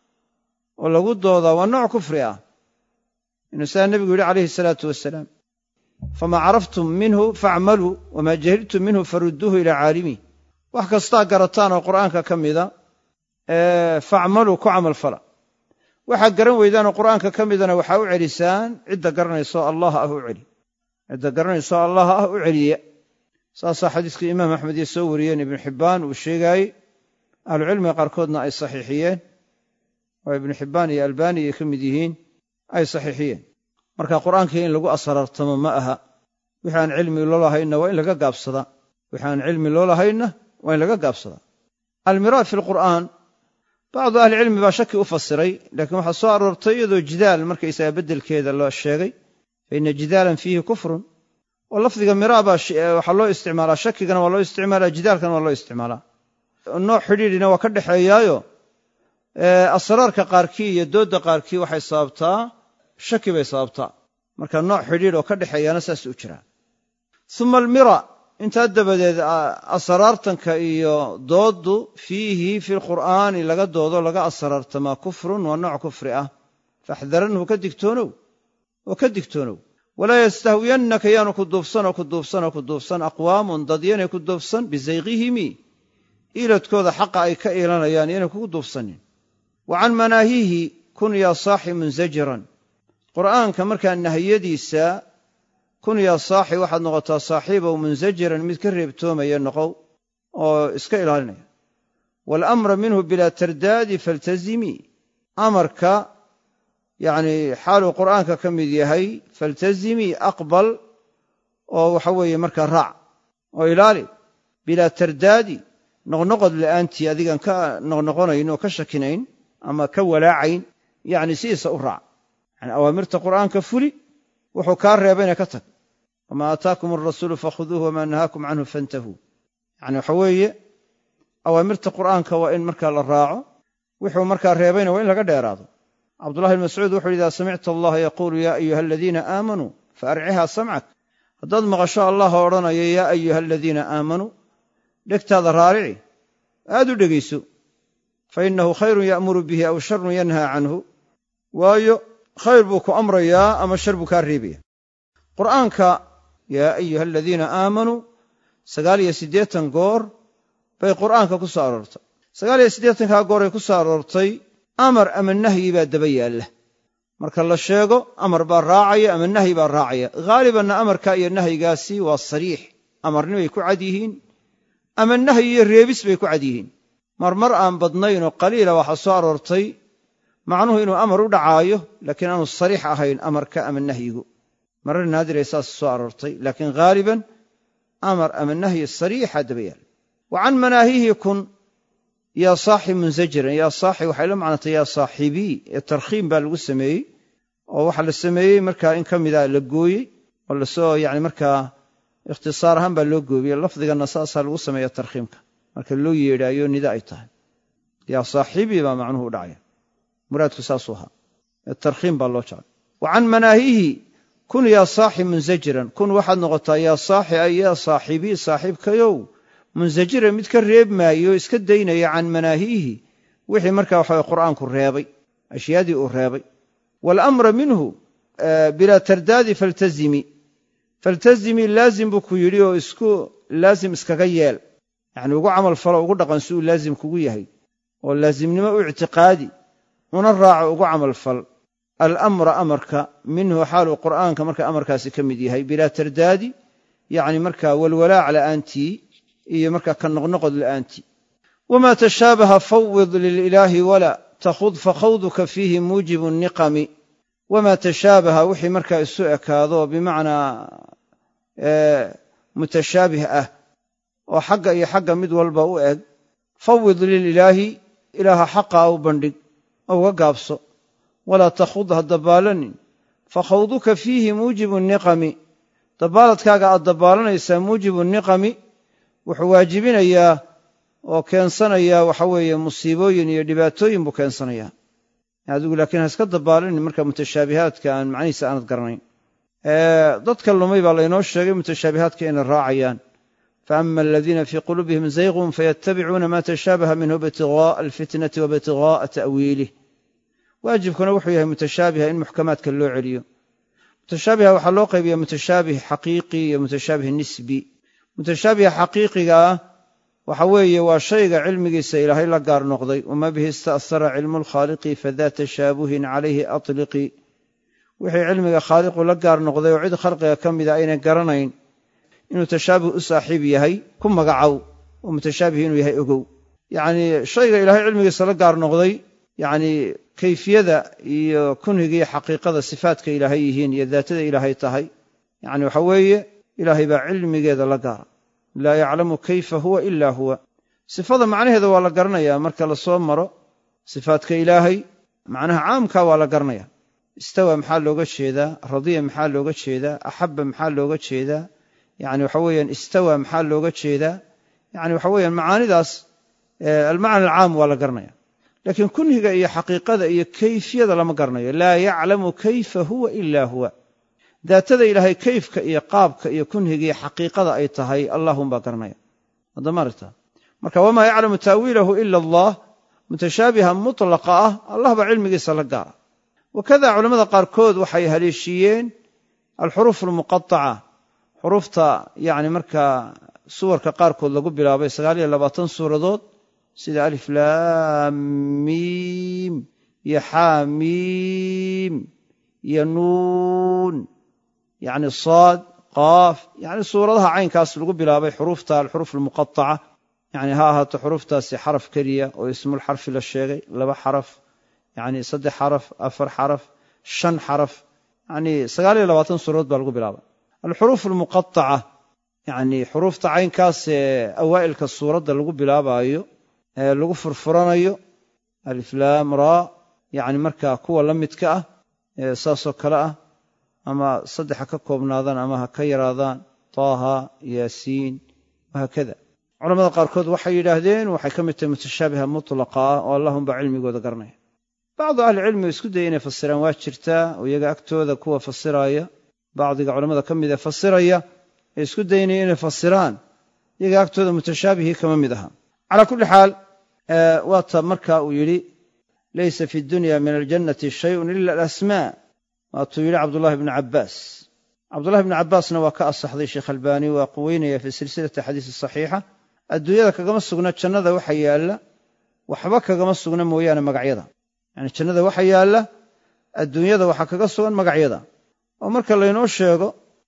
[SPEAKER 1] oo lagu doodaa waa nooc kufri ah inuu saa nebigu yidhi calayhi salaatu wasalaam famaa caraftum minhu faacmaluu wamaa jahiltum minhu farudduuhu ilaa caalimih wax kastaa garataan oo qur'aanka ka mida faacmaluu ku camal fala waxaa garan weydaanoo qur'aanka ka midana waxaa u celisaan cidda garanaysoo allah ah u celi cidda garanaysoo allah ah u celiya saasaa xadiiskii imaam axmed iyo soo wariyeen ibnu xibbaan uu sheegaayey ahlucilmiga qaarkoodna ay saxiixiyeen oo ibnu xibbaan iyo albaani ay ka mid yihiin ay saxiixiyeen marka qur'aankii in lagu asraartamo ma aha wixii aan cilmi loo lahaynna waa in laga gaabsadaa wixii aan cilmi loo lahaynna waa in laga gaabsadaa almiraa fi lqur'aan bacdu ahlicilmi baa shaki u fasiray laakiin waxaa soo aroortay iyadoo jidaal markaysaga beddelkeeda loo sheegay fa inna jidaalan fiihi kufrun oo lafdiga miraa baa waxaa loo isticmaalaa shakigana waa loo isticmaalaa jidaalkana waa loo isticmaalaa nooc xidhiidhina waa ka dhexeeyaayo asraarka qaarkii iyo doodda qaarkii waxay sababtaa shaki bay sababtaa marka nooc xidhiidh oo ka dhexeeyaana saas u jiraa uma almira intaa dabadeed asraartanka iyo dooddu fiihi fi lqur'aani laga doodo laga asraartamaa kufrun waa nooc kufri ah faxdaranhu ka digtoonow walaa yastahwiyannaka yaanu ku duufsan aqwaamun dad yanay ku duufsan bizaygihimi iiladkooda xaqa ay ka iilanayaan yanay kugu duufsanin wa can manaahihi kun yaa saaxi munzajiran qur'aanka markaa nahiyadiisa kun yaa saaxi waxaad noqotaa saaxiibow munzajiran mid ka reebtoomaya noqow oo iska ilaalinaya waalamra minhu bilaa tardaadi faltazimii amarka yacni xaaluu qur'aanka ka mid yahay faltazimii aqbal oo waxa weeye markaa raac oo ilaali bilaa tardaadi noqnoqod la'aantii adigan ka noqnoqonayn oo ka shakinayn ama ka walaacayn yacni sidiisa u raac yani awaamirta qur'aanka fuli wuxuu kaa reebayna ka tag wamaa aataakum alrasuulu fakhuduuhu wamaa nahaakum canhu fantahuu yani waxa weeye awaamirta qur'aanka waa in markaa la raaco wuxuu markaa reebayna waa in laga dheeraado cabdullahi bn mascuud wuxu yidhi idaa samicta allaha yaquulu yaa ayuha aladiina aamanuu faarcihaa samcak haddaad maqasho allah oo odhanaya yaa ayuha aladiina aamanuu dhegtaada raarici aad u dhegayso fa innahu khayrun ya'muru bihi aw sharun yanhaa canhu waayo khayr buu ku amrayaa ama shar buu kaa reebaya qur'aanka yaa ayuha aladiina aamanuu 9 goor bay qur'aanka ku soo aroortay 9 gooray ku soo aroortay amar ama nahyi baa daba yaalla marka la sheego amar baa raacaya ama nahyi baa raacaya haalibanna amarka iyo nahyigaasi waa sariix amarnimay ku cad yihiin ama nahyi iyo reebis bay ku cad yihiin marmar aan badnayn oo qaliila waxaa soo aroortay macnuhu inuu amar u dhacaayo laakiin aanu sariix ahayn amarka ama nahyigu marar naadiray saas soo aroortay laakiin haaliban amar ama nahyi sariixa daba yaalla wa can manaahihi kun yaa saaxi munzajiran yaa saaxi waxay la macnatay yaa saaxibii ee tarkhiim baa lagu sameeyey oo waxaa la sameeyey markaa in ka mida la gooyey oo lasoo yani markaa ikhtisaar ahaan baa loo goobiyey lafdiganna saasaa lagu sameeya tarkhiimka marka loo yeedhaayo nida ay tahay yaa saaxibii baa macnuhu u dhacaya muraadku saasuu ahaa ee tarkhiim baa loo jeclay wa can manaahihi kun yaa saaxi munzajiran kun waxaad noqotaa yaa saaxi ay yaa saaxibii saaxiibkayow munzajiran mid ka reebmaayo iska daynaya can manaahiihi wixii markaa waxaweye qur'aanku reebay ashyaadii uu reebay waalamra minhu bilaa tardaadi faltazimi laazim buu ku yidhi oo laazim iskaga yeel yacni ugu camal falo ugu dhaqan si uu laazim kugu yahay oo laazimnimo u ictiqaadi una raaco ugu camal fal alamra amarka minhu xaaluu qur'aanka marka amarkaasi ka mid yahay bilaa tardaadi yacni markaa walwalaac la'aantii iyo markaa ka noqnoqod la'aantii wamaa tashaabaha fawid lililaahi walaa takhud fakhawduka fiihi muujibu niqami wamaa tashaabaha wixii markaa isu ekaado bimacnaa mutashaabih ah oo xagga iyo xagga mid walba u eg fawid lililaahi ilaaha xaqaa u bandhig oo uga gaabso walaa takhud ha dabbaalanin fakhawduka fiihi muujibu niqami dabbaaladkaaga aad dabbaalanaysaa muujibu niqami wuxuu waajibinayaa oo keensanayaa waxa weeye musiibooyin iyo dhibaatooyin buu keensanayaa adigu laakiin ha iska dabbaalanin marka mutashaabihaadka aan macnihiisa aanad garanayn dadka lumay baa laynoo sheegay mutashaabihaadka inay raacayaan faama aladiina fii quluubihim zaygun fayattabicuuna ma tashaabaha minhu ibtigaa'a alfitnati waibtigaa'a ta'wiilih waajibkuna wuxuu yahay mutashaabiha in muxkamaadka loo celiyo mutashaabiha waxaa loo qaybiya mutashaabih xaqiiqi iyo mutashaabih nisbi mutashaabiha xaqiiqiga ah waxa weeye waa shayga cilmigiisa ilaahay la gaar noqday wama bihi ista'hara cilmu lkhaaliqi fadaa tashaabuhin calayhi atliqi wixii cilmiga khaaliqu la gaar noqday oo cid khalqiga ka mida aynay garanayn inuu tashaabih u saaxiib yahay ku magacow oo mutashaabih inuu yahay ogow yacni shayga ilaahay cilmigiisa la gaar noqday yacni kayfiyada iyo kunhigiiyo xaqiiqada sifaadka ilaahay yihiin iyo daatada ilaahay tahay yacni waxa weeye ilaahay baa cilmigeeda la gaara laa yaclamu kayfa huwa ilaa huwa sifada macnaheeda waa la garanayaa marka la soo maro sifaadka ilaahay macnaha caamka waa la garanaya istawa maxaa looga jeedaa radiya maxaa looga jeedaa axabba maxaa looga jeedaa yacni waxa weeyaan istawa maxaa looga jeedaa yacni waxa weeyaan macaanidaas almacna alcaam waa la garanaya laakiin kunhiga iyo xaqiiqada iyo kayfiyada lama garanayo laa yaclamu kayfa huwa ilaa huwa daatada ilaahay kayfka iyo qaabka iyo kunhiga iyo xaqiiqada ay tahay allahunbaa garanaya haddama aragta marka wamaa yaclamu ta'wiilahu ila allah mutashaabiha mutlaqa ah allah baa cilmigiisa la gaara wakada culamada qaarkood waxay haleeshiiyeen alxuruuf almuqataca xuruufta yacni markaa suwarka qaarkood lagu bilaabay 29 suuradood sida alif laam miim iyo xaamiim iyo nuun yacni saad qaaf yacni suuradaha caynkaas lagu bilaabay xuruufta alxuruuf almuqataca yacni ha ahaato xuruuftaasi xaraf keliya oo ismul xarfi la sheegay 2 xaraf yacni 3 xaraf 4 xaraf 5 xaraf yacni 29 suuradood baa lagu bilaabay alxuruuf almuqataca yacni xuruufta caynkaas ee awaa'ilka suuradda lagu bilaabaayo ee lagu furfuranayo alif laam raa yacni markaa kuwa la midka ah ee saasoo kale ah ama 3 ha ka koobnaadaan ama ha ka yaraadaan taaha yaasiin wahaakada culamada qaarkood waxay yidhaahdeen waxay ka mid tahay mutashaabiha mutlaqa ah oo allahunbaa cilmigooda garanaya bacdu ahlicilmi isku daya inay fasiraan waa jirtaa oo iyaga agtooda kuwa fasiraaya bacdiga culamada ka mid ee fasiraya ee isku daynaya inay fasiraan iyaga agtooda mutashaabihii kama mid aha calaa kulli xaal waata marka uu yidhi laysa fi dunya min aljannati shayun ila alasmaa waatuu yidhi cabdullahi bnu cabbaas cabdullahi bnu cabbaasna waa ka asaxday sheekh albaani waa quweynaya fii silsilati axaadiisi saxiixa adduunyada kagama sugna jannada waxa yaalla waxba kagama sugna mooyaane magacyada yani jannada waxa yaalla adduunyada waxaa kaga sugan magacyada oo marka laynoo sheego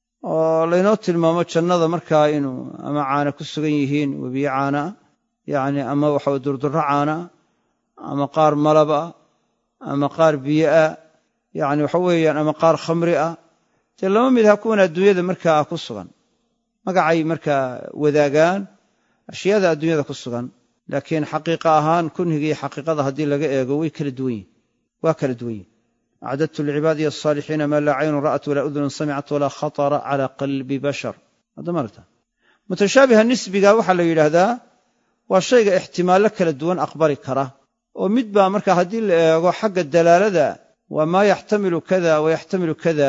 [SPEAKER 1] oo laynoo tilmaamo jannada markaa inuu ama caana ku sugan yihiin webiye caana ah yacni ama waxa durdurro caana ah ama qaar malab ah ama qaar biyo ah yacni waxa weeyaan ama qaar khamri ah dee lama mid aha kuwan adduunyada markaa ku sugan magacay markaa wadaagaan ashyaada adduunyada ku sugan laakiin xaqiiqa ahaan kunhiga iyo xaqiiqada haddii laga eego way kala duwan yihin waa kala duwan yihin acdadtu licibaadiya asaalixiina maa laa caynun ra'at walaa udunun samicat walaa khatara calaa qalbi bashar haddama aragta mutashaabiha nisbiga waxaa la yidhaahdaa waa shayga ixtimaallo kala duwan aqbali kara oo mid baa markaa haddii la eego xagga dalaalada وما يحتمل كذا ويحتمل كذا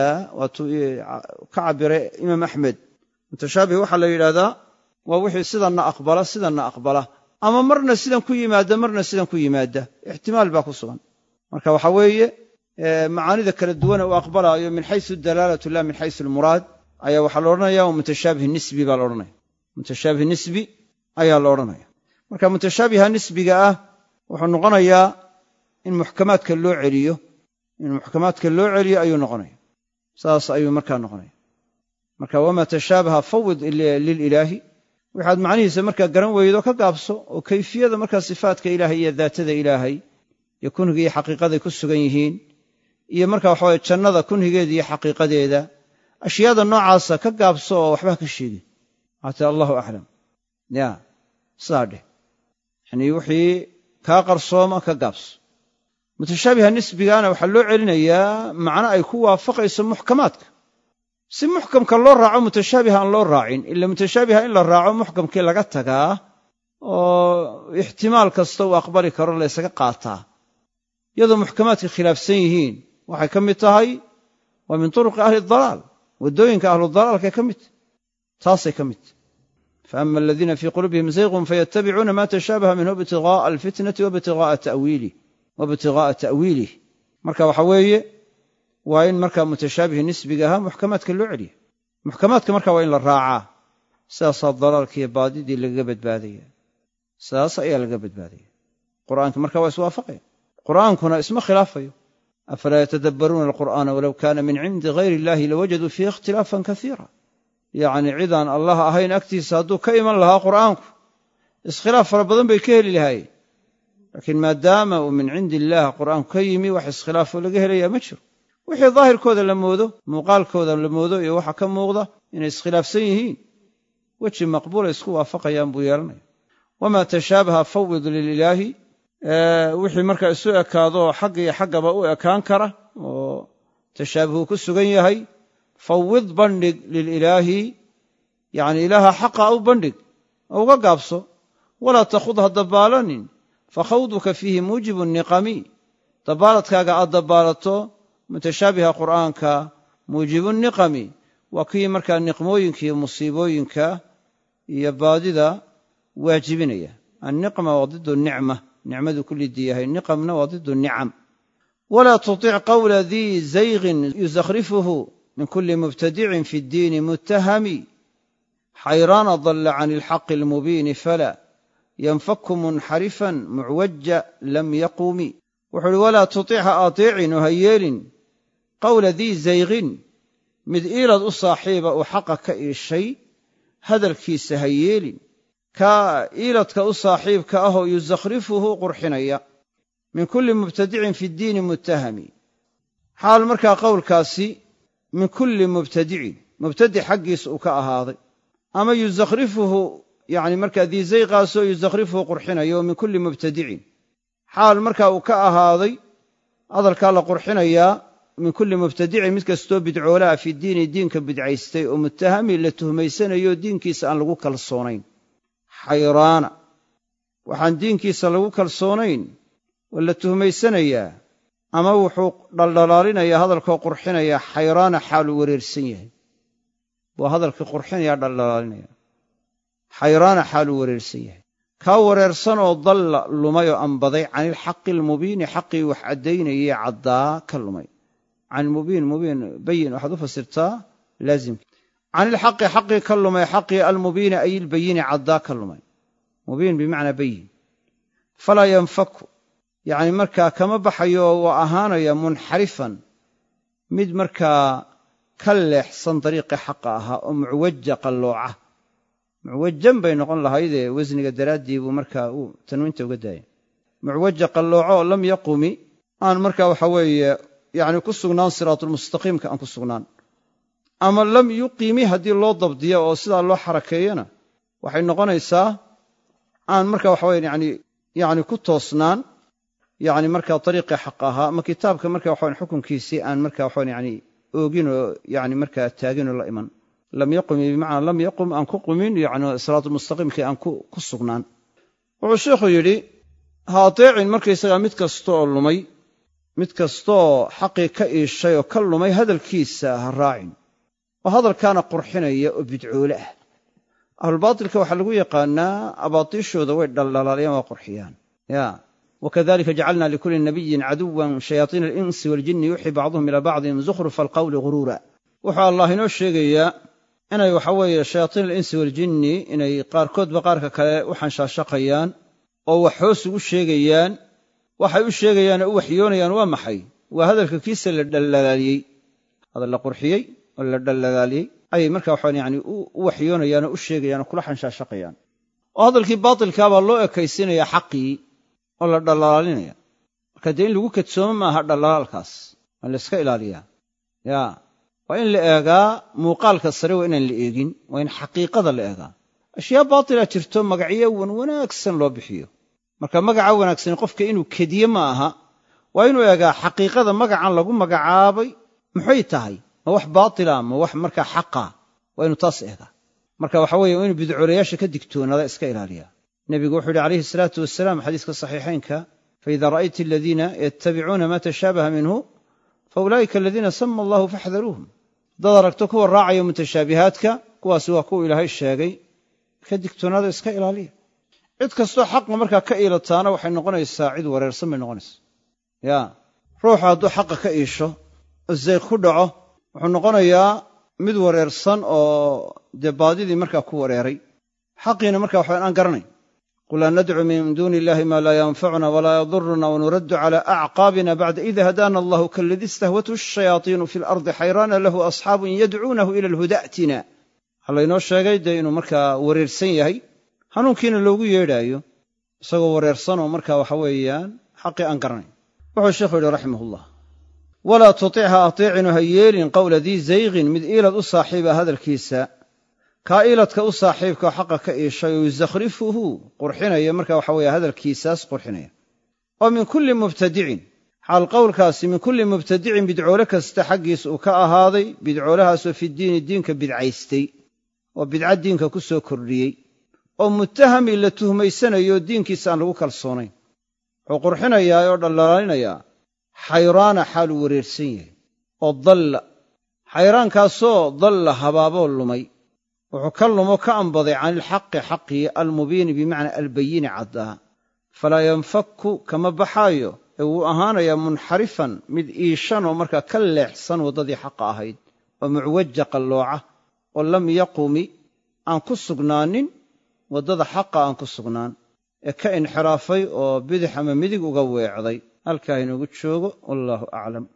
[SPEAKER 1] وكعبر إمام أحمد متشابه وحل إلى هذا ووحي سيدنا أقبله أما مرنا سيدنا كي مادة مرنا سيدنا كي مادة احتمال باكو صغن مركا وحوية معاني ذكر الدوان وأقبلها من حيث الدلالة لا من حيث المراد أي وحلورنا يا ومتشابه النسبي بالورنا متشابه النسبي أي الورنا مركا متشابه النسبي جاء وحنقنا يا إن محكمات كاللو عليه إن محكمات كاللو عليه أي نقنا ساس أي مركا نقنا مركا وما تشابه فوض للإلهي وحد معنيه مركا قرن ويدو كقابسو وكيفية مركا صفات كإلهية ذات ذا إلهي يكون هي حقيقة كسجينهين iyo marka waxa way jannada kunhigeedii xaqiiqadeeda ashyaada noocaasa ka gaabso waxba ka sheegay hata Allahu a'lam ya saade yani wixii ka qarsooma ka gaabso mutashabiha nisbigana waxa loo celinayaa macna ay ku waafaqayso muhkamaadka si muhkamka loo raaco mutashabiha aan loo raacin illa mutashabiha in la raaco muhkamkii laga tagaa oo ihtimaal kasta uu aqbali karo la isaga qaataa iyadoo muhkamaadka khilaafsan yihiin waxay kamid tahay waa min turuq ahli dhalaal wadooyinka ahli dhalaalka kamid taasay kamid فأما الذين في قلوبهم زيغ فيتبعون ما تشابه منه ابتغاء الفتنة وابتغاء تأويله marka waxa weeye waa in marka mutashaabih nisbigaha muhkamaadka loo celiyo muhkamaadka marka waa in la raacaa saas dhalaalka iyo baadidii laga badbaadaya saas ayaa laga badbaadaya quraanka marka waa iswaafaqay quraankuna isma khilaafayo أفلا يتدبرون القرآن ولو كان من عند غير الله لوجدوا فيه اختلافا كثيرا يعني عيدان الله أهين أكتي سادو كيما لها قرآنك اسخلاف ربضان بيكهل لهاي لكن ما دام ومن عند الله قرآن كيمي وحس خلافه لقيه لي مجر وحي ظاهر كوذا لموذو مقال كوذا لموذو يوحى كم موضة إن اسخلاف سيهين وجه مقبول يسكوا فقيا بويالنا وما تشابه فوض للإله wixii marka isu ekaado xaq iyo xaqaba u ekaan kara oo tashaabhu ku sugan yahay fawid bandhig lil ilaahi yani ilaaha xaqa u bandhig uga gaabso wala takhudha dabalanin fakhawduka fihi mujibu niqami dabaladkaaga aad dabalato mutashabiha quraanka mujibu niqami wa kii marka niqmooyinka iyo musiibooyinka iyo baadida waajibinaya an-niqma wa ضد النعمه نعمة كل ديها النقم وضد النعم ولا تطيع قول ذي زيغ يزخرفه من كل مبتدع في الدين متهم حيران ضل عن الحق المبين فلا ينفك منحرفا معوج لم يقوم ولا تطيع أطيع نهيل قول ذي زيغ مذئيلة الصاحب أحقك الشيء هذا الكيس هيل كإيلتك أصاحبك أهو يزخرفه قرحنيا من كل مبتدع في الدين متهم حال مركا قول كاسي من كل مبتدع حق سؤك هذا أما يزخرفه يعني مركا ذي زي قاسو يزخرفه قرحنيا ومن كل مبتدع حال مركا وكا هذا هذا الكالا قرحنيا من كل مبتدع مثل استو بدعولا في الدين كبدعيستي ومتهم اللي تهميسان يو دين كيس أن لغوك الصونين حيران وحان دينكيسا لغو كالصونين ولا تهميسانيا أما وحوق دلالينيا هذا الكو قرحينيا حيران حال وريرسينيا وهذا الكو قرحينيا دلالينيا حيران حال وريرسينيا كاوريرسان وضل لمايو أنبضي عن الحق المبين حقي وحدين يعضا كاللماي عن المبين بين وحذف السرطة لازم عن الحق حقي كلمة حقي المبين أي البين عدا كلمة مبين بمعنى بين فلا ينفك يعني مركا كما بحيو وأهانا منحرفا مد مركا كلح صن طريق حقها معوجة قلوعة معوجا بين قل هيدا وزن قدرات دي ومركا تنوينته وقدايا معوجة قلوعة لم يقومي أنا مركا وحوي يعني كسغنان صراط المستقيم كأن كسغنان أما لم يقيمي هذه الله ضبطية أو سيدا الله حركينا وحين نقنيسا آن مركا وحوين يعني كتوصنان يعني مركا طريقة حقها ما كتابك مركا وحوين حكم كيسي آن مركا وحوين يعني أوجينو يعني مركا التاجين الله إيمان لم يقم بمعنى لم يقم أن كقمين يعني صراط المستقيم كي أن كسقنان والشيخ يلي هاطيع مركا يسغى متك ستوع اللمي mid kastoo xaqii ka iishay oo ka lumay hadalkiisa ha raacin oo hadalkaana qurxinaya oo bidcoole ah. ahlulbaatilka waxaa lagu yaqaanaa abaatiishooda way dhaldhalaaliyaan waa qurxiyaan wakadalika jacalna likulli nabiyin caduwan shayaatiina alinsi waaljinni yuuxii bacduhum ilaa bacdin zukhrufa alqawli ghuruura. wuxuu allah inoo sheegayaa inay waxa weeye shayaaiin alinsi waaljinni inay qaarkoodba qaarka kale u xanshaashaqayaan oo wax hoos ugu sheegayaan. waxay u sheegayaan oo u waxyoonayaan waa maxay? waa hadalka kiisa la dhaldhalaaliyey, hadal la qurxiyey oo la dhaldhalaaliyey ayay markaa waxaan yani u waxyoonayaan oo u sheegayaan oo kula xanshaashaqayaan. oo hadalkii baatilkaabaa loo ekaysiinayaa xaqii oo la dhaldhalaalinaya. marka dee in lagu kadsoomo maaha dhaldhalaalkaas, waa la iska ilaaliyaa. waa in la eegaa muuqaalka sare, waa inaan la eegin, waa in xaqiiqada la eegaa. ashyaa baatila jirto magacyo wanaagsan loo bixiyo. marka magaca wanaagsan qofka inuu kediye ma aha, waa inuu eegaa xaqiiqada magacan lagu magacaabay maxay tahay, ma wax baatila ma wax markaa xaqa, waa inuu taas eegaa. marka waxa weeye inuu bidcoolayaasha ka digtoonaada iska ilaaliyaa. nebigu wuxuu yidhi calayhi salaatu wasalaam xadiiska saxiixaynka, faida ra'ayti aladiina yattabicuuna ma tashaabaha minhu faulaa'ika aladiina sama allahu faxdaruuhum. haddaad aragto kuwa raacaya mutashaabihaadka, kuwaasi waa kuwa ilaahay sheegay, ka digtoonaada iska ilaaliya. cid kastoo xaqa markaa ka iilataana waxay noqonaysaa cid wareersan bay noqonaysaa. ruuxu hadduu xaqa ka iisho oo zayq ku dhaco, wuxuu noqonayaa mid wareersan oo dee baadidii markaa ku wareeray, xaqiina markaa waxba aan garanayn. qul laa nadcu min duuni illahi maa laa yanfacuna walaa yaduruna wanuraddu cala acqaabina bacda id hadaana allahu kaaladii istahwathu ashayaatiinu fi lardi xayraana lahu asxaabun yadcuunahu ila alhuda atina. waxaa laynoo sheegay dee inuu markaa wareersan yahay, hanuunkiina loogu yeedhaayo isagoo wareersan oo markaa waxa weeyaan xaqii aan garanayn. wuxuu sheikhu yidhi raximahullah, walaa tuticha atiicinu ha yeelin qowla dii zayqin mid iilad u saaxiiba hadalkiisa, kaa iiladka u saaxiibka xaqa ka iishay oo yusakhrifuhu qurxinaya markaa waxa weeye hadalkiisaas qurxinaya. oo min kulli mubtadicin, xaal qowlkaasi min kulli mubtadicin bidcoole kasta xaggiis uu ka ahaaday, bidcoolahaasoo fi diini diinka bidcaystay oo bidca diinka ku soo kordhiyey, oo muttahami la tuhmaysanayo diinkiisa aan lagu kalsoonayn. wuxuu qurxinayaa oo dhaldhalaalinayaa xayraana xaaluu wareersan yahay, oo dalla xayraankaasoo dalla habaaboo lumay, wuxuu ka lumo ka ambaday can ilxaqi xaqii almubiini bimacnaa albayini caddaa. falaa yanfaku kama baxaayo ee wuu ahaanayaa munxarifan mid iishan oo markaa ka leexsan waddadii xaqa ahayd, oo mucwaja qallooca, oo lam yaqumi aan ku sugnaanin waddada xaqa aan ku sugnaan, ee ka inxiraafay oo bidix ama midig uga weecday. halkaa inoogu joogo, wallaahu aclam.